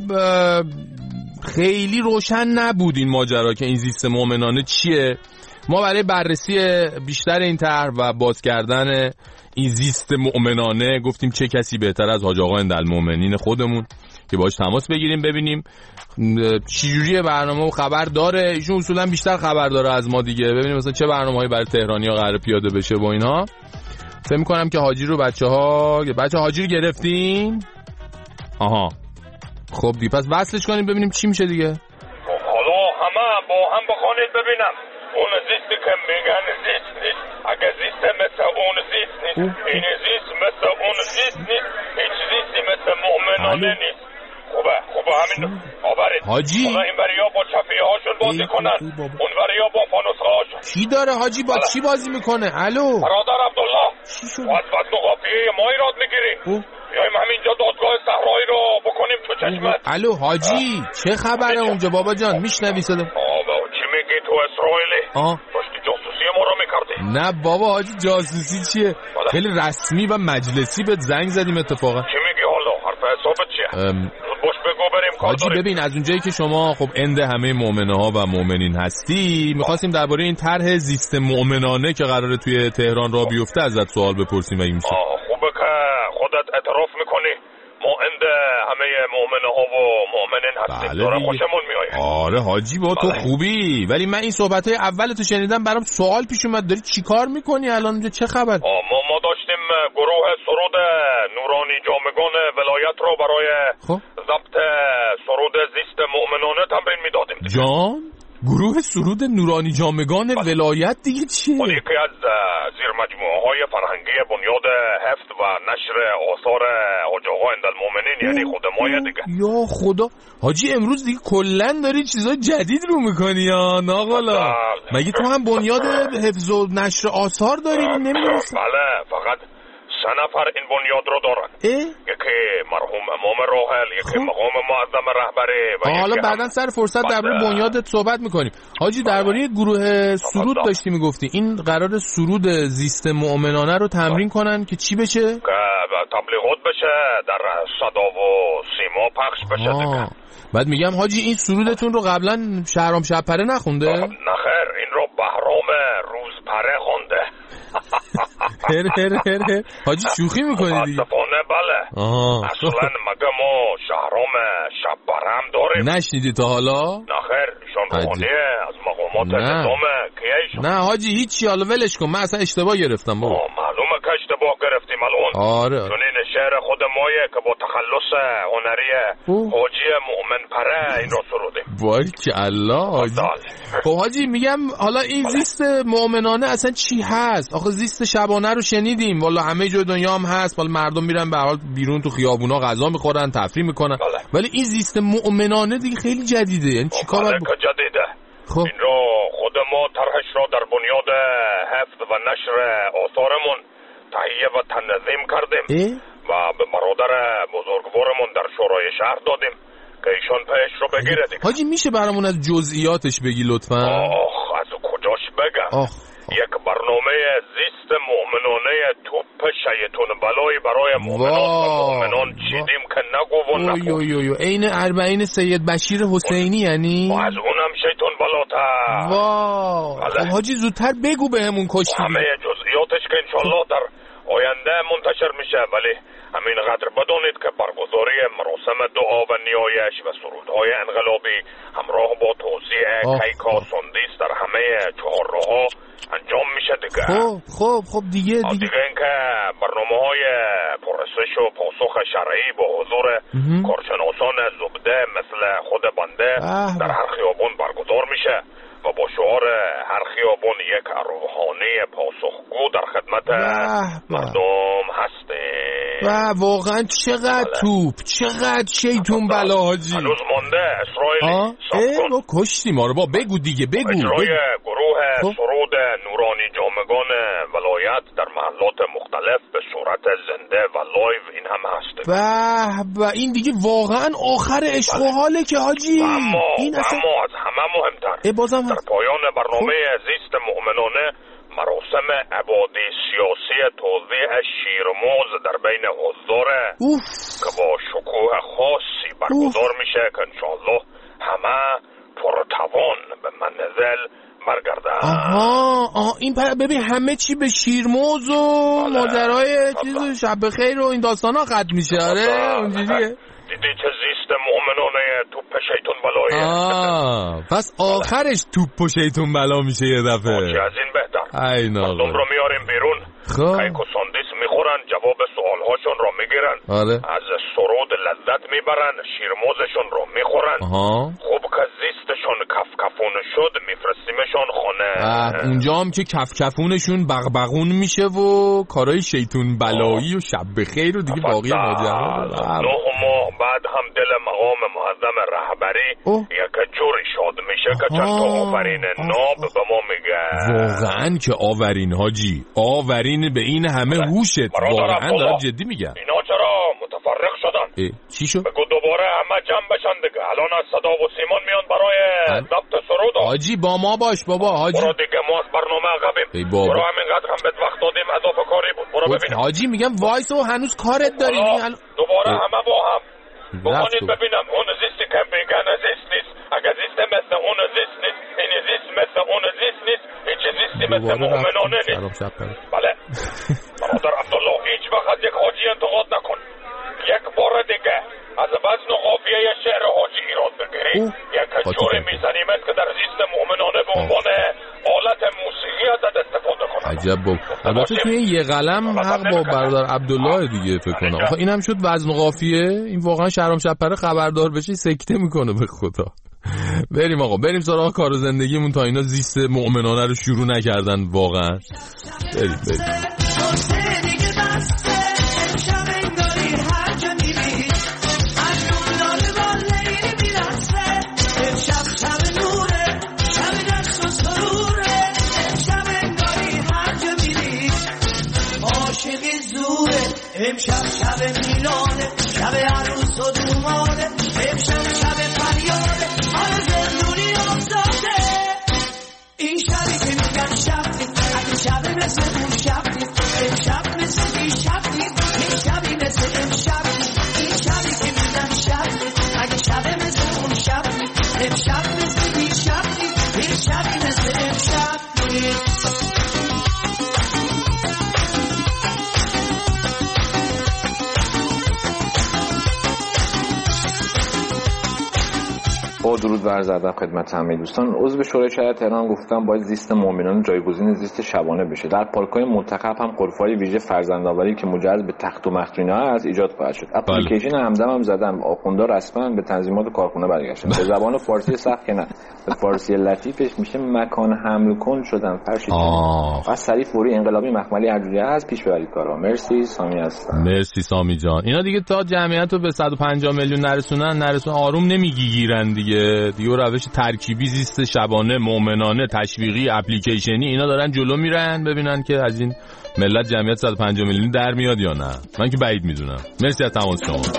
خیلی روشن نبود این ماجرا که این زیست مؤمنانه چیه. ما برای بررسی بیشتر این طرح و باز کردن این زیست مؤمنانه گفتیم چه کسی بهتر از حاج آقا اندالمؤمنین خودمون که باهاش تماس بگیریم ببینیم چجوریه برنامه و خبر داره. ایشون اصولا بیشتر خبر داره از ما دیگه. ببینیم مثلا چه برنامه‌هایی برای تهرانی‌ها قراره پیاده بشه با اینها. فکر می‌کنم که حاجی رو بچه حاجی رو گرفتین. آها خب دی پس وصلش کنیم ببینیم چی میشه دیگه. حالا همه با هم بخونید ببینم. اون زیست که میگن زیست نیست، اگه زیست مثل اون زیست نیست، این زیست مثل اون زیست نیست، هیچ زیستی مثل مؤمنانه نیست. خوبه خوبه همین آورید حاجی این بریا با چفیه هاشون بازی کنن اون بریا با فانوسه هاشون. کی داره حاجی با چی بازی میکنه؟ الو برادر عبدالله چی شد؟ از وزن و قافیه ما ایراد میگیری بیاییم همینجا دادگاه صحرایی رو بکنیم تو چشمت. الو حاجی چه خبره اونجا بابا جان؟ میشنوی صدا؟ چی میگی تو اسرائیلی؟ داشتی جاسوسی ما رو میکردی؟ نه بابا حاجی جاسوسی چیه؟ خیلی رسمی و مجلسی بهت زنگ زدیم اتفاقا. چی میگی حالا؟ حرف حسابت چیه؟ باش بگو بریم کار حاجی داریم. ببین از اونجایی که شما خب اند همه مؤمنه ها و مؤمنین هستی میخواستیم درباره این طرح زیست مؤمنانه که قراره توی تهران راه بیفته ازت سوال بپرسیم اگه میشه. خوبه که خودت اعتراف میکنی ما اند همه مؤمنه ها و مؤمنین هستیم. داره خوشمون میآید. آره حاجی با تو خوبی ولی من این صحبت های اول تو شنیدم برام سوال پیش اومد داری چیکار میکنی الان اینجا چه خبر؟ ما داشتیم گروه سرود نورانی جامگان ولایت رو برای ضبط سرود زیست مؤمنانه تمرین میدادیم. جان گروه سرود نورانی جامگان ولایت دیگه چیه؟ یکی از زیر مجموعه های فرهنگی بنیاد حفظ و نشر آثار حاج آقا عندالمؤمنین یعنی خود مایه دیگه. یا خدا حاجی امروز دیگه کلن داری چیزای جدید رو میکنی یا ناقلا؟ مگه تو هم بنیاد حفظ و نشر آثار داری؟ نمیدونستم. بله فقط 3 نفر این بنیاد رو دارن. یکی مرحوم امام راحل، یکی مقام معظم رهبری و حالا بعداً سر فرصت درباره بنیادت صحبت میکنیم. حاجی درباره گروه سرود داشتی میگفتی این قرار سرود زیست مؤمنانه رو تمرین کنن که چی بشه؟ که تبلیغات بشه در صدا و سیما پخش بشه دیگه. بعد میگم حاجی این سرودتون رو قبلا شهرام شبپره نخونده؟ نخیر این رو بهرام روزپره خونده. حاجی شوخی میکنی دیگه؟ بله اصلا مگه ما شهرام شبپره هم داریم؟ نشنیدی تا حالا؟ نخیر ایشان روحانیه از مقامات نظامه کیه ایشان؟ نه حاجی هیچی حالا ولش کن من اصلا اشتباه گرفتم بابا. معلومه که اشتباه گرفتیم الان. آره چون این شعر خود مایه که با تخلص هنری حاجی مؤمن پره این رو سرودیم. باریکالله حاجی. خب حاجی میگم حالا این زیست مؤمنانه اصلا چی هست؟ آخه زیست شبانه رو شنیدیم والا همه جای دنیا هم هست والا مردم میرن به حال بیرون تو خیابونا غذا میخورن تفریح میکنن ولی این زیست مؤمنانه دیگه خیلی جدیده یعنی چیکار باید بکنیم؟ جدیده. این رو خود ما طرحش را در بنیاد حفظ و نشر آثارمون تهیه و تنظیم کردیم و به برادر بزرگوارمون در شورای شهر دادیم که ایشان پیش رو بگیره دیگه. حاجی میشه برامون از جزئیاتش بگی لطفا؟ از کجاش بگم؟ یک برنامه زیست مؤمنانه توپ شیطان بلایی برای مؤمنان و مؤمنان چیدیم که نگو و نخور. این اربعین سید بشیر حسینی یعنی؟ از اونم شیطان بلاتر. خب حاجی زودتر بگو به همون کشتی. همه جزئیاتش که انشالله در آینده منتشر میشه ولی همین قدر بدانید که برگزاری مراسم دعا و نیایش و سرودهای انقلابی همراه با توزیع کیک و سندیس در همه چهارراها انجام میشه دیگه. خب دیگه اینکه برنامه‌های پرسش و پاسخ شرعی با حضور کارشناسان زبده مثل خود بنده در هر خیابون برگزار میشه و با شعار هر خیابون یک روحانی پاسخگو در خدمت مردم هسته. واقعا چقدر توپ چقدر شیطون بلا حاجی هنوز مانده اسرائیلی ما کشتیم ما رو با بگو دیگه بگو. اجرای گروه سرود نورانی جامگان ولایت در محلات مختلف به صورت زنده و لایو این هم هسته. به این دیگه واقعا آخر عشق و حاله که حاجی این اصلا از همه مهمتر در پایان برنامه زیست مؤمنانه مراسم عبادی سیاسی توزیع شیرموز در بین حضاره که با شکوه خاصی برگزار میشه که انشالله همه پرتوان به منزل برگردن. این ببین همه چی به شیرموز و ماجرای چیز شب بخیر و این داستان ها ختم میشه. آره اونجوریه. دیدی چه زیست مؤمنانه توپ شیطون بلاییه. پس آخرش توپ و شیطون بلا میشه یه دفعه. چه از این بهتر. مردم رو میاریم بیرون کیک و ساندیس میخورن جواب سوالهاشون رو میگیرن از سرود لذت میبرن شیرموزشون رو میخورن خوب که زیستشون کفکفون شد میفرستیمشون خونه. اونجا هم که کفکفونشون بغبغون میشه و کارهای شیطون بلایی و شب بخیر و دیگه باقی ماجرا 9 ماه بعد بعد هم دل مقام معظم رهبری یک جوری شاد میشه که چند تا آورین ناب به ما میگه. واقعا که آورین حاجی، آورین به این همه هوشت، واقعا دارم جدی میگم. اینا چرا متفرق شدن؟ چی شد؟ بگو دوباره همه جمع بشن دیگه. الان از صدا و سیمان میان برای ضبط سرود. حاجی با ما باش بابا. حاجی برو دیگه، ما از برنامه عقبیم. برو، همینقدر هم بهت وقت دادیم، اضافه کاری بود. برو ببینم. حاجی میگم وایس و هنوز کارت داری. دوباره همه با هم بکنید ببینم. اون زیستی که میگن زیست نیست. اگه زیست مثل اون زیست نیست، این زیست مثل اون زیست نیست، هیچ زیستی مثل مؤمنانه نیست. بله برادر عبدالله، هیچ وقت یک حاجی انتقاد نکن. یک بار دیگه از وزن و قافیه شعر حاجی ایراد بگیری، یک جوری میزنیم است که در زیست مؤمنانه به عنوان آلت موسیقی ازت استفاده کنم. عجب بابا. البته توی این یه قلم حق با برادر عبدالله دیگه فکر کنم. آخه اینم شد وزن و قافیه. این واقعا شهرام شب‌پره خبردار بشه سکته میکنه به خدا. بریم آقا، بریم سراغ کار و زندگیمون تا اینا زیست مؤمنانه رو شروع نکردن واقعا. بریم. امشب شب میلانه، شب عروس و دومانه، امشب شب فریاده، حال زندونی افتاده. این شبی که میگن شب نیست، اگه شب مثل اون شب نیست، امشب مثل این شب نیست، این شبی مثل امشب نیست. این شبی که میگن شب نیست، اگه شب مثل اون شب نیست، امشب مثل این شب نیست، این شبی مثل امشب نیست. با درود و عرض ادب خدمت همه دوستان. عضو شورای شهر تهران گفتم باید زیست مؤمنان جایگزین زیست شبانه بشه. در پارک‌های منتخب هم غرفه‌های ویژه فرزندآوری که مجهز به تخت و مخزن‌ها است ایجاد خواهد شد. اپلیکیشن همدم هم زدم. آخوندا رسما به تنظیمات کارخونه برگشتن. به زبان فارسی سخت که نه، به فارسی لطیفش میشه مکان حمل کن شدن. فرشید از سریع فوری انقلابی مخملی هر جوری هست پیش ببرید کارا. مرسی، سامی هستم. مرسی سامی جان. اینا دیگه تا جمعیت رو به 150 میلیون نرسونن آروم نمیگیرن دیگه روش ترکیبی زیست شبانه مؤمنانه تشویقی اپلیکیشنی اینا دارن جلو میرن ببینن که از این ملت جمعیت 150 میلیونی در میاد یا نه. من که بعید میدونم. مرسی از تماس شما.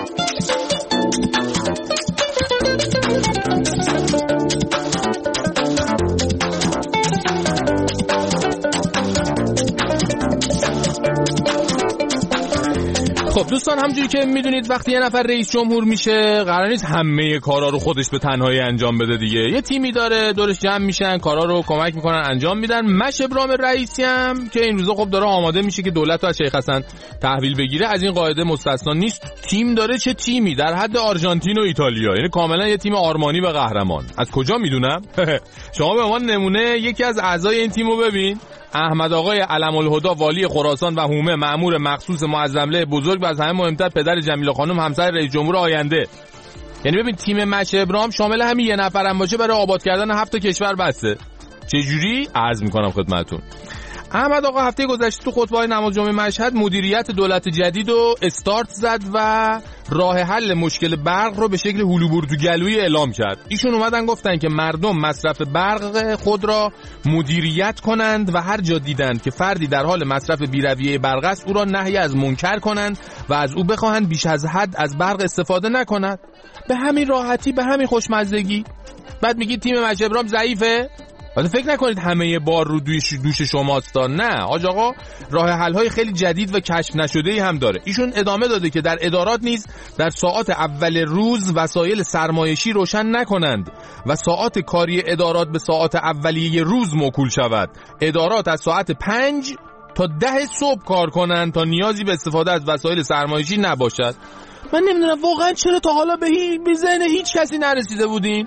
خب دوستان، همونجوری که میدونید وقتی یه نفر رئیس جمهور میشه قرار نیست همه کارا رو خودش به تنهایی انجام بده دیگه. یه تیمی داره دورش جمع میشن، کارا رو کمک میکنن انجام میدن. مش ابراهیم رئیسی هم که این روزا خب داره آماده میشه که دولت رو از شیخ حسن تحویل بگیره از این قاعده مستثنا نیست. تیم داره، چه تیمی؟ در حد آرژانتین و ایتالیا، یعنی کاملا یه تیم آرمانی و قهرمان. از کجا میدونم؟ شما به عنوان نمونه یکی از اعضای این تیمو ببین. احمد آقای علم الهدا والی خراسان و هومه مأمور مخصوص معظمله بزرگ و از همه مهمتر پدر جمیله خانم همسر رئیس جمهور آینده. یعنی ببین تیم مش ابراهیم شامل همین یه نفرم باشه برای آباد کردن 7 کشور بسته. چه جوری؟ عرض میکنم خدمتتون. احمد آقا هفته گذشته تو خطبه نماز جمعه مشهد مدیریت دولت جدید رو استارت زد و راه حل مشکل برق رو به شکل هلوبرد و گلویی اعلام کرد. ایشون اومدن گفتن که مردم مصرف برق خود را مدیریت کنند و هر جا دیدند که فردی در حال مصرف بی‌رویه برق است او را نهی از منکر کنند و از او بخواهند بیش از حد از برق استفاده نکند. به همین راحتی، به همین خوشمزدگی. بعد میگی تیم مش ابراهیم ضعیفه؟ ولی فکر نکنید همه بار رو دوش شماست. نه حاج آقا، راه حل‌های خیلی جدید و کشف نشده‌ای هم داره. ایشون ادامه داده که در ادارات نیز در ساعات اول روز وسایل سرمایشی روشن نکنند و ساعات کاری ادارات به ساعات اولیه روز موکول شود. ادارات از ساعت 5 تا 10 صبح کار کنند تا نیازی به استفاده از وسایل سرمایشی نباشد. من نمیدونم واقعا چرا تا حالا به ذهن هیچ کسی نرسیده بودین؟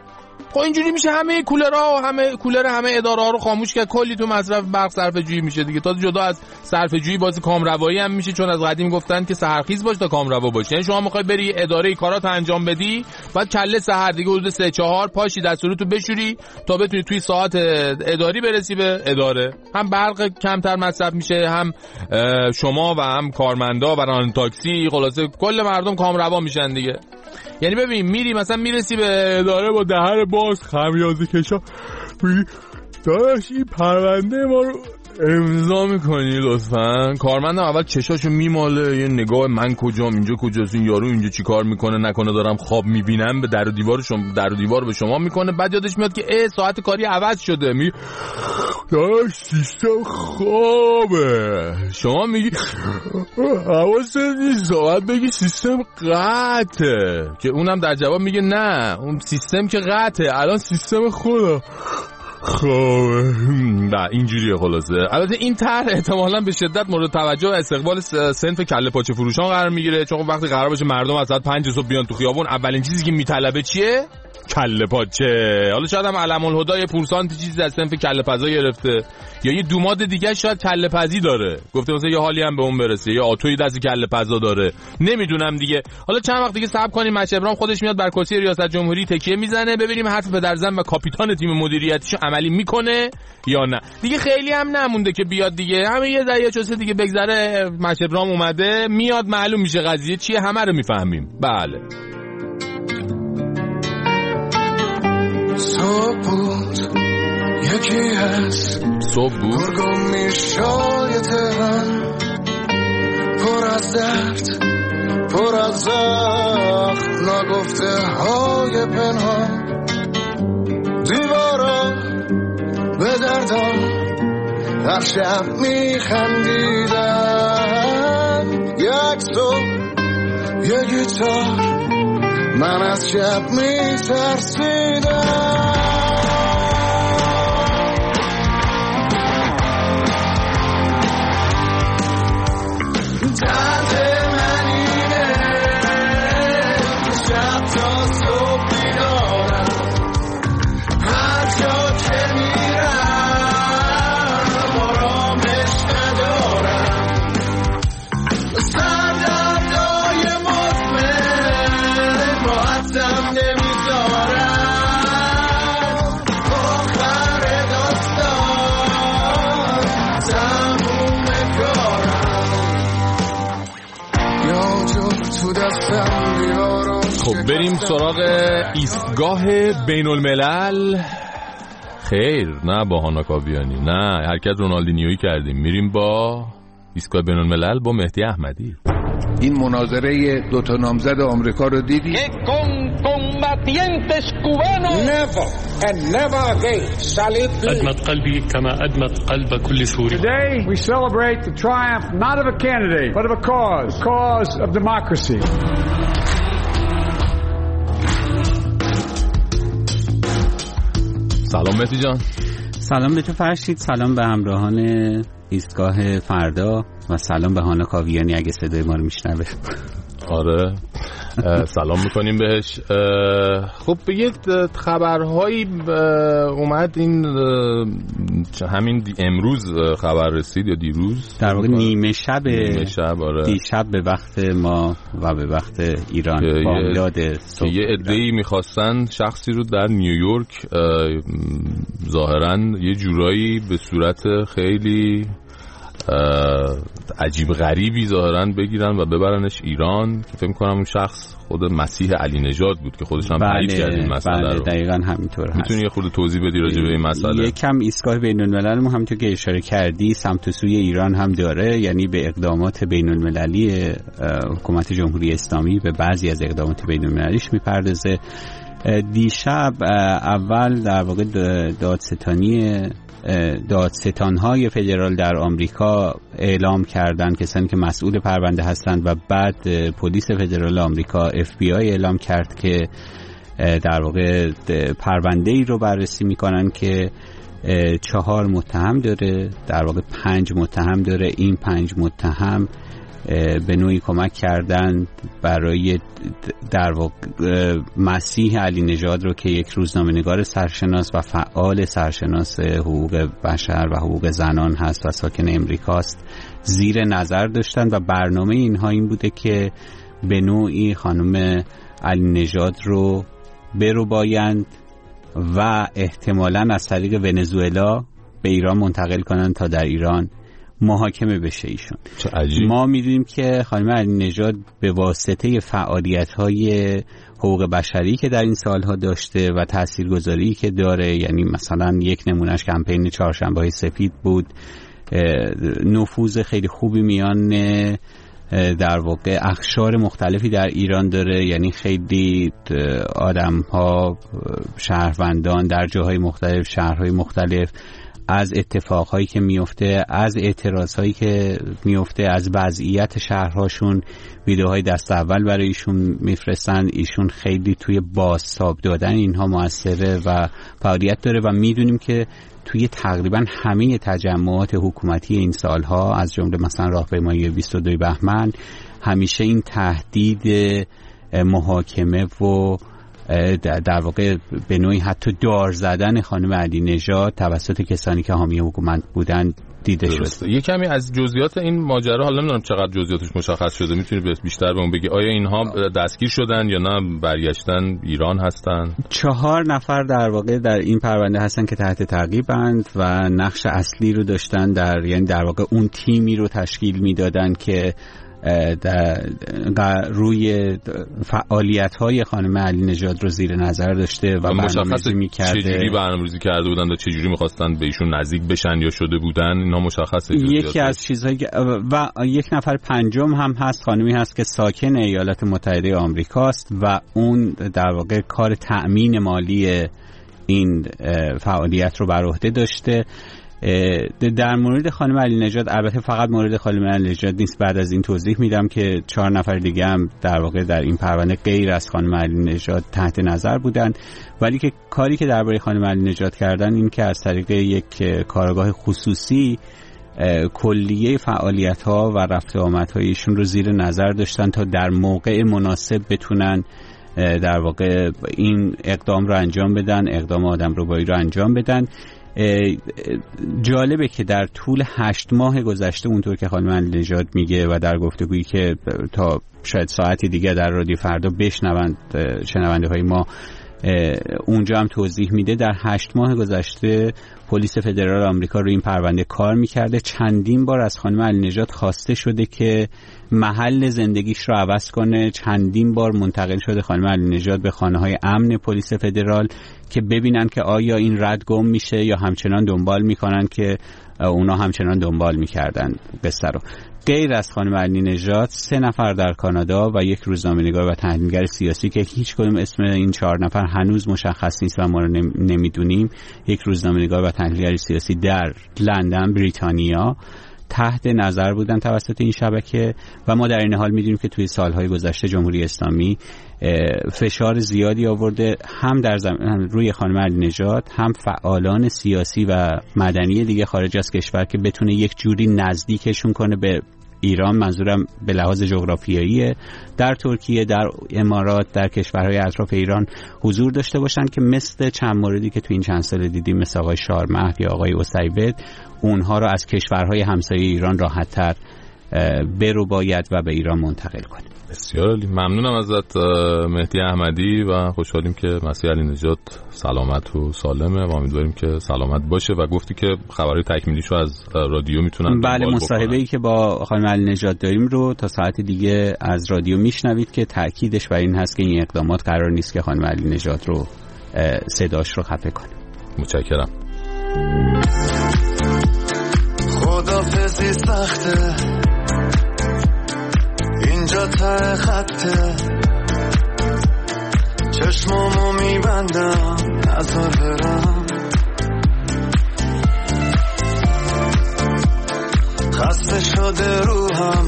خب اینجوری میشه همه کولرها و همه اداره‌ها رو خاموش کرد، کلی تو مصرف برق صرفه‌جویی میشه دیگه. تا جدا از صرفه‌جویی باز کامروایی هم میشه، چون از قدیم گفتن که سحرخیز باش تا کامروا باش. یعنی شما میخوای بری اداره کارات انجام بدی، بعد کله سحر دیگه حدود 3-4 پاشی دستورتو بشوری تا بتونی توی ساعت اداری برسی به اداره. هم برق کمتر مصرف میشه، هم شما و هم کارمندا و راننده تاکسی، خلاصه کل مردم کامروا میشن دیگه. یعنی ببین میری مثلا میرسی به اداره با دهن باز خمیازه کشا، میگی داداش این پرونده ما رو امضا میکنی لطفا. کارمندم اول چشاشو میماله، یه نگاه من کجام اینجا کجاست، این یارو اینجا چی کار میکنه، نکنه دارم خواب میبینم، به در و دیوار به شما میکنه. بعد یادش میاد که ساعت کاری عوض شده، می داداش سیستم خوابه. شما میگی حواست نیست، باید بگی سیستم قطعه، که اونم در جواب میگه نه اون سیستم که قطعه، الان سیستم خودم خوبه. نه اینجوریه خلاصه. البته این طرح احتمالاً به شدت مورد توجه و استقبال صنف کله پاچه فروشان قرار میگیره، چون وقتی قرار باشه مردم از ساعت 5 صبح بیان تو خیابون، اولین چیزی که میطلبه چیه؟ کله پاچه. حالا شاید هم علم الهدی پورسانت چیزی از صنف کله پزا گرفته، یا یه دوماد دیگه شاید کله پزی داره، گفته مثلا یه حالی هم به اون برسه، یا آتوی دست کله پزا داره، نمیدونم دیگه. حالا چند وقت دیگه صبر کنیم مچ ابراهیم خودش میاد بر کرسی ریاست جمهوری تکیه میزنه، ببینیم حرف پدرزن و کاپیتان تیم مدیریتیشو عملی میکنه یا نه. دیگه خیلی هم نمونده که بیاد دیگه، همه یه دقیقه چوسه دیگه بگذره مچ ابراهیم اومده میاد، معلوم میشه قضیه چیه، همه رو میفهمیم. بله صبح بود یکی هست، صبح بود گرگم میشای تهران، پر از درد پر از زخم، نگفته های پنهان، دیوارا به دردان هر شب میخندیدن، یک صبح یه گیتار من از شب میترسیدم. درد من اینه شب تا صبح بیدارم، هر جا که میرم آرامش ندارم، سردردهای مزمن راحتم نمیذارم، آخر داستان تموم کارم، خب بریم سراغ ایستگاه بین الملل. خیر نه با هانا کاویانی، نه حرکت رونالدینیویی کردیم، میریم با ایستگاه بین الملل با مهدی احمدی. این مناظره دوتا نامزد آمریکا رو دیدی؟ أدمت قلبي كما أدمت قلب كل سوري. Today we celebrate the triumph not of a candidate but of a cause, the cause of democracy. سلام مهدی جان. سلام به تو فرشید، سلام به همراهان ایستگاه فردا و سلام به هانا کاویانی اگه صدای ما رو میشنوه. آره سلام میکنیم بهش. خب یه خبرهایی اومد، این همین امروز خبر رسید یا دیروز در واقع نیمه شب آره. دیشب به وقت ما و به وقت ایران بامداد صبح یه عده‌ای میخواستن شخصی رو در نیویورک ظاهراً یه جورایی به صورت خیلی عجیب غریبی ظاهراً بگیرن و ببرنش ایران، که فکر می‌کنم اون شخص خود مسیح علی نژاد بود که خودش هم تایید کرد این مسئله رو. دقیقاً همینطور هست. میتونی یه خورده توضیح بدی راجع به این مسئله؟ یکم ایستگاه بین‌الملل ما همونطور که اشاره کردی سمت و سوی ایران هم داره، یعنی به اقدامات بین‌المللی حکومت جمهوری اسلامی، به بعضی از اقدامات بین‌المللیش میپردازه. دیشب اول در واقع دادستان‌های فدرال در آمریکا اعلام کردند، کسانی که مسئول پرونده هستند، و بعد پلیس فدرال آمریکا FBI اعلام کرد که در واقع پرونده‌ای رو بررسی می‌کنن که 4 متهم داره، در واقع 5 متهم داره. این 5 متهم به نوعی کمک کردن برای در واقع مسیح علی نژاد رو که یک روزنامه‌نگار سرشناس و فعال سرشناس حقوق بشر و حقوق زنان هست و ساکن امریکاست زیر نظر داشتن و برنامه اینها این بوده که به نوعی خانم علی نژاد رو بربایند و احتمالاً از طریق ونزوئلا به ایران منتقل کنن تا در ایران محاکمه بشه ایشون. ما میدونیم که خانم علی نژاد به واسطه فعالیت‌های حقوق بشری که در این سالها داشته و تاثیرگذاری که داره، یعنی مثلا یک نمونهش کمپین چهارشنبه‌های سفید بود، نفوذ خیلی خوبی میان در واقع اقشار مختلفی در ایران داره، یعنی خیلی آدم‌ها، شهروندان در جاهای مختلف، شهرهای مختلف از اتفاقهایی که میفته، از اعتراضهایی که میفته، از وضعیت شهرهاشون ویدیوهای دست اول برای ایشون میفرستن. ایشون خیلی توی بازتاب دادن اینها موثره و فعالیت داره و میدونیم که توی تقریبا همه تجمعات حکومتی این سالها از جمله مثلا راهپیمایی 22 بهمن همیشه این تهدید محاکمه و در واقع به نوعی حتی دار زدن خانم علی نژاد توسط کسانی که حامی حکومت بودن دیده شد. یه کمی از جزئیات این ماجرا، حالا نمیدونم چقدر جزئیاتش مشخص شده، میتونی بیشتر بهمون بگی آیا اینها دستگیر شدن یا نه برگشتن ایران هستن؟ 4 نفر در واقع در این پرونده هستن که تحت تعقیبند و نقش اصلی رو داشتن، یعنی در واقع اون تیمی رو تشکیل میدادن که در روی فعالیت‌های خانم علی نژاد رو زیر نظر داشته و برنامه‌ریزی می‌کرده. چجوری برنامه‌ریزی کرده بودن و چجوری می‌خواستن به ایشون نزدیک بشن یا شده بودن، اینا مشخصه. یکی از چیزهایی و یک نفر پنجم هم هست، خانمی هست که ساکن ایالات متحده آمریکاست و اون در واقع کار تأمین مالی این فعالیت رو بر عهده داشته. در مورد خانم علی نژاد، البته فقط مورد خانم علی نژاد نیست، بعد از این توضیح میدم که 4 نفر دیگه هم در واقع در این پرونده غیر از خانم علی نژاد تحت نظر بودن، ولی که کاری که درباره خانم علی نژاد کردن این که از طریق یک کارگاه خصوصی کلیه فعالیت‌ها و رفت و آمدهای ایشون رو زیر نظر داشتن تا در موقع مناسب بتونن در واقع این اقدام رو انجام بدن، اقدام آدمربایی رو انجام بدن. جالبه که در طول 8 ماه گذشته، اونطور که خانم علی نژاد میگه و در گفتگویی که تا شاید ساعتی دیگه در رادیو فردا بشنوند شنونده های ما اونجا هم توضیح میده، در 8 ماه گذشته پلیس فدرال آمریکا روی این پرونده کار میکرده. چندین بار از خانم علی نژاد خواسته شده که محل زندگیش رو عوض کنه، چندین بار منتقل شده خانم علی نژاد به خانه‌های امن پلیس فدرال که ببینن که آیا این رد گم میشه یا همچنان دنبال میکنن که اونا همچنان دنبال میکردن قصه رو. غیر از خانم علی نژاد 3 نفر در کانادا و یک روزنامه‌نگار و تحلیلگر سیاسی که هیچ کدوم اسم این 4 نفر هنوز مشخص نیست و ما رو نمیدونیم، یک روزنامه‌نگار و تحلیلگر سیاسی در لندن بریتانیا تحت نظر بودن توسط این شبکه و ما در این حال میدونیم که توی سالهای گذشته جمهوری اسلامی فشار زیادی آورده هم در روی خانم علی نژاد، هم فعالان سیاسی و مدنی دیگه خارج از کشور که بتونه یک جوری نزدیکشون کنه به ایران، منظورم به لحاظ جغرافیایی، در ترکیه، در امارات، در کشورهای اطراف ایران حضور داشته باشن که مثل چند موردی که تو این چند سال دیدیم، مثل آقای شارمهد یا آقای اسیبد، اونها رو از کشورهای همسایه ایران راحت‌تر برو باید و به ایران منتقل کنیم. بسیار عالی، ممنونم ازت مهدی احمدی و خوشحالیم که مسیح علی نژاد سلامت و سالمه و امیدواریم که سلامت باشه و گفتی که خبرهای تکمیلیشو از رادیو میتونن. بله، مصاحبه‌ای که با خانم علی نژاد داریم رو تا ساعت دیگه از رادیو میشنوید که تأکیدش بر این هست که این اقدامات قرار نیست که خانم علی نژاد رو صداش رو خفه کنه. متشکرم. خدافظی سخته، اینجا ته خطه، چشمامو میبندم نذار برم، خسته شده روحم،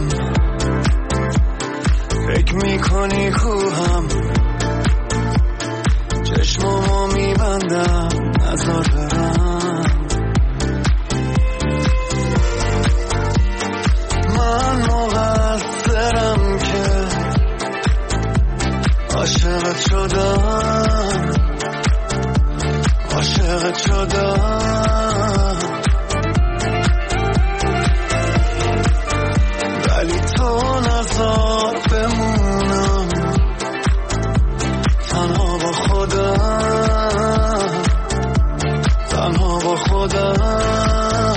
فکر میکنی خوهم، چشمامو میبندم نذار برم. بذار بمونم تنها با خودم، تنها با خودم.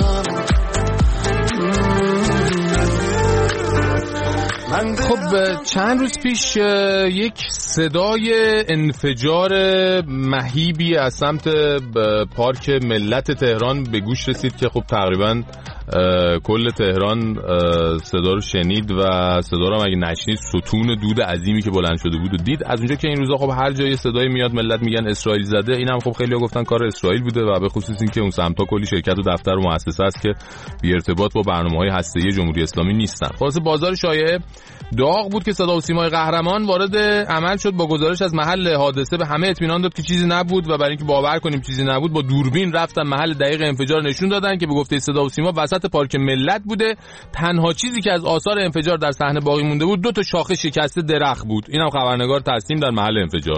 خب چند روز پیش یک صدای انفجار مهیبی از سمت پارک ملت تهران به گوش رسید که خب تقریبا کل تهران صدا رو شنید و صدا رو اگه نشنید ستون دود عظیمی که بلند شده بود و دید. از اونجا که این روزا خب هر جای صدای میاد ملت میگن اسرائیل زده، این هم خب خیلی‌ها گفتن کار اسرائیل بوده و به خصوص این که اون سمتا کلی شرکت و دفتر و مؤسسه است که بی ارتباط با برنامه‌های هسته‌ای جمهوری اسلامی نیستن. خلاص بازار شایعه داغ بود که صدا و سیمای قهرمان وارد عمل شد، با گزارش از محل حادثه به همه اطمینان داد که چیزی نبود و برای اینکه باور کنیم چیزی نبود با دوربین رفتن محل دقیق انفجار نشون دادن که به گفته صدا و سیما وسط پارک ملت بوده. تنها چیزی که از آثار انفجار در صحنه باقی مونده بود 2 شاخه شکسته درخت بود. اینم خبرنگار تصمیم در محل انفجار.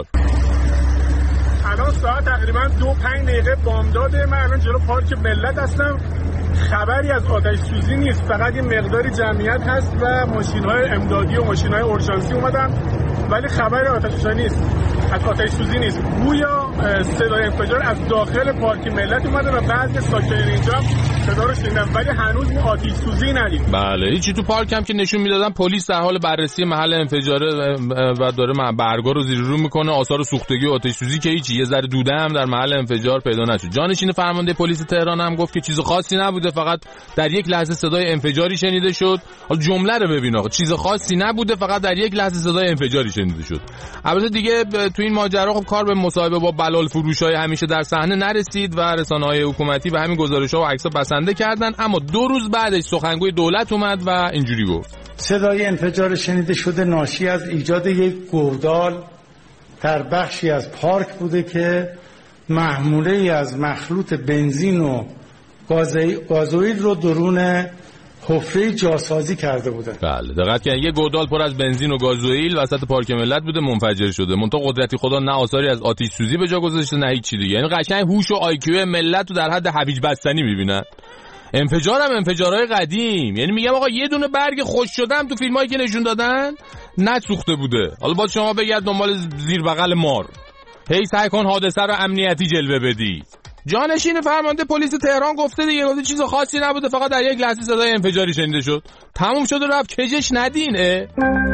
الان ساعت تقریبا 2:05 بامداده. من الان جلو پارک ملت هستم. خبری از آتش سوزی نیست، فقط یه مقداری جمعیت هست و ماشین‌های امدادی و ماشین‌های اورژانسی اومدن، ولی خبری از آتش سوزی نیست. گویا صدای انفجار از داخل پارک ملت اومده و بعضی ساکنین اینجا صدا رو شنیدن، ولی هنوز ما آتش سوزی ندیدیم. بله، هیچی تو پارک هم که نشون میدادن پلیس در حال بررسی محل انفجاره و داره برگا رو زیر رو میکنه. آثار سوختگی و آتش سوزی که هیچی، یه ذره دوده هم در محل انفجار پیدا نشد. جانشین فرمانده پلیس تهران هم گفت که چیز خاصی نبوده، فقط در یک لحظه صدای انفجاری شنیده شد. حالا جمله رو ببین آقا، چیز خاصی نبوده، فقط در یک لحظه صدای انفجاری شنیده شد. البته دیگه تو این ماجرا خب کار به مصاحبه با بلال فروشای همیشه در صحنه نرسید و رسانه‌های حکومتی به همین گزارش‌ها و عکس‌ها بسنده کردن، اما 2 روز بعدش سخنگوی دولت اومد و اینجوری گفت: صدای انفجار شنیده شده ناشی از ایجاد یک گودال در بخشی از پارک بوده که محموله‌ای از مخلوط بنزین و گازوئیل رو درون حفره جاسازی کرده بوده. بله، دقت کنید یه گودال پر از بنزین و گازوئیل وسط پارک ملت بوده، منفجر شده. منتها قدرتی خدا نه آثاری از آتش سوزی به جا گذاشته نه هیچ چیزی دیگه. یعنی قشنگ هوش و آیکیو ملت رو در حد هویج بستنی می‌بینن. انفجار هم انفجارهای قدیم، یعنی میگم آقا یه دونه برگ خوش شدم تو فیلمایی که نشون دادن نسوخته بوده. حالا باز شما بگرد دنبال زیر بغل مار، هی سعی کن حادثه رو امنیتی جلوه بدی. جانشین فرمانده پلیس تهران گفته دیگه چیز خاصی نبوده، فقط در یک لحظه صدای انفجاری شنیده شد. تموم شد و رفت، کجش ندین.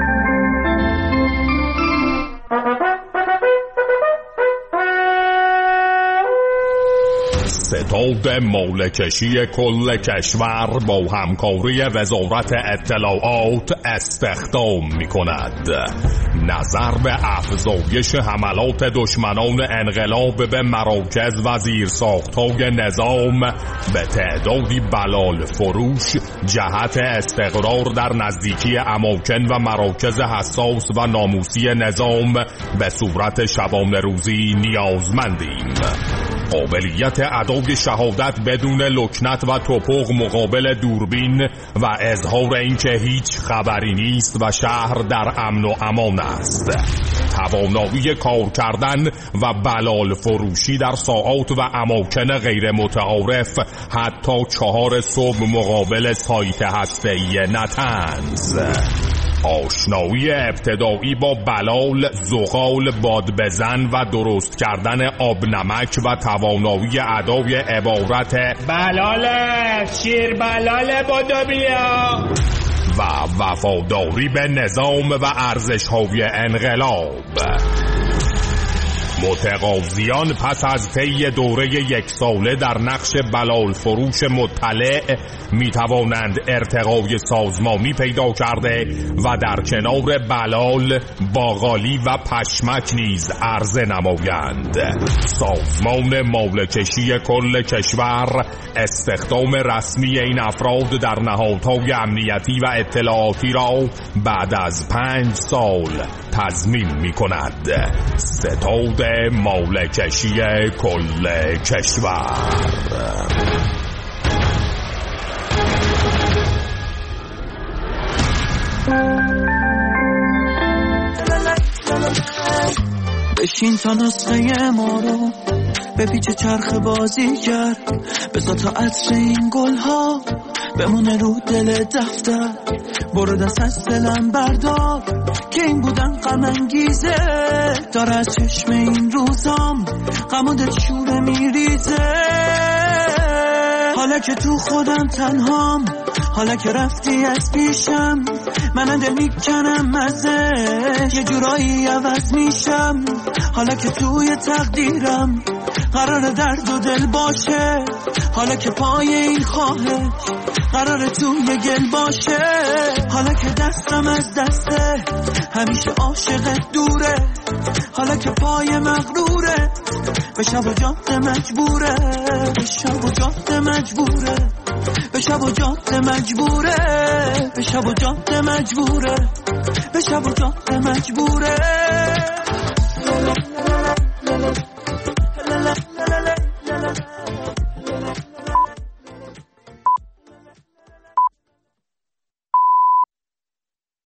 ستاد مالکشی کل کشور با همکاری وزارت اطلاعات استخدام می کند. نظر به افزایش حملات دشمنان انقلاب به مراکز و زیرساخت‌های نظام به تعدادی بلال فروش جهت استقرار در نزدیکی اماکن و مراکز حساس و ناموسی نظام به صورت شبانه روزی نیازمندیم. قابلیت ادای شهادت بدون لکنت و توپق مقابل دوربین و اظهار اینکه هیچ خبری نیست و شهر در امن و امان است. توانایی کار کردن و بلال فروشی در ساعات و اماکن غیر متعارف، حتی 4 صبح مقابل سایت هسته‌ای نتنز. آشنایی ابتدایی با بلال، زغال، باد بزن و درست کردن آب نمک و توانایی ادای عبارت بلاله شیر بلاله بادو بیا و وفاداری به نظام و ارزش‌های انقلاب. متقاضیان پس از طی دوره 1 ساله در نقش بلال فروش مطلع می توانند ارتقای سازمانی پیدا کرده و در کنار بلال، باقالی و پشمک نیز عرضه نمایند. سازمان مالکشی کل کشور استخدام رسمی این افراد در نهادهای امنیتی و اطلاعاتی را بعد از 5 سال تضمین می کند. ستاد مالکشی کل کشور. بشین تا نسخه ما رو به پیچ چرخ بازی کرد، بذار تا عطر این گل ها بمونه رو دل دفتر. برو دست از دلم بردار که این بودن غم انگیزه، داره از چشم این روزام غم و دلشوره میریزه. حالا که تو خودم تنهام، حالا که رفتی از پیشم، من دل میکنم مزه یه جورایی عوض میشم. حالا که توی تقدیرم قرار درد و دل باشه، حالا که پای این خواهش قرار توی گل باشه. حالا که دستم از دسته همیشه عاشقت دوره، حالا که پای مغروره به شب و جاده مجبوره، به شب و جاده مجبوره، به شب و جاده مجبوره، به شب و جاده مجبوره، به شب و جاده مجبوره.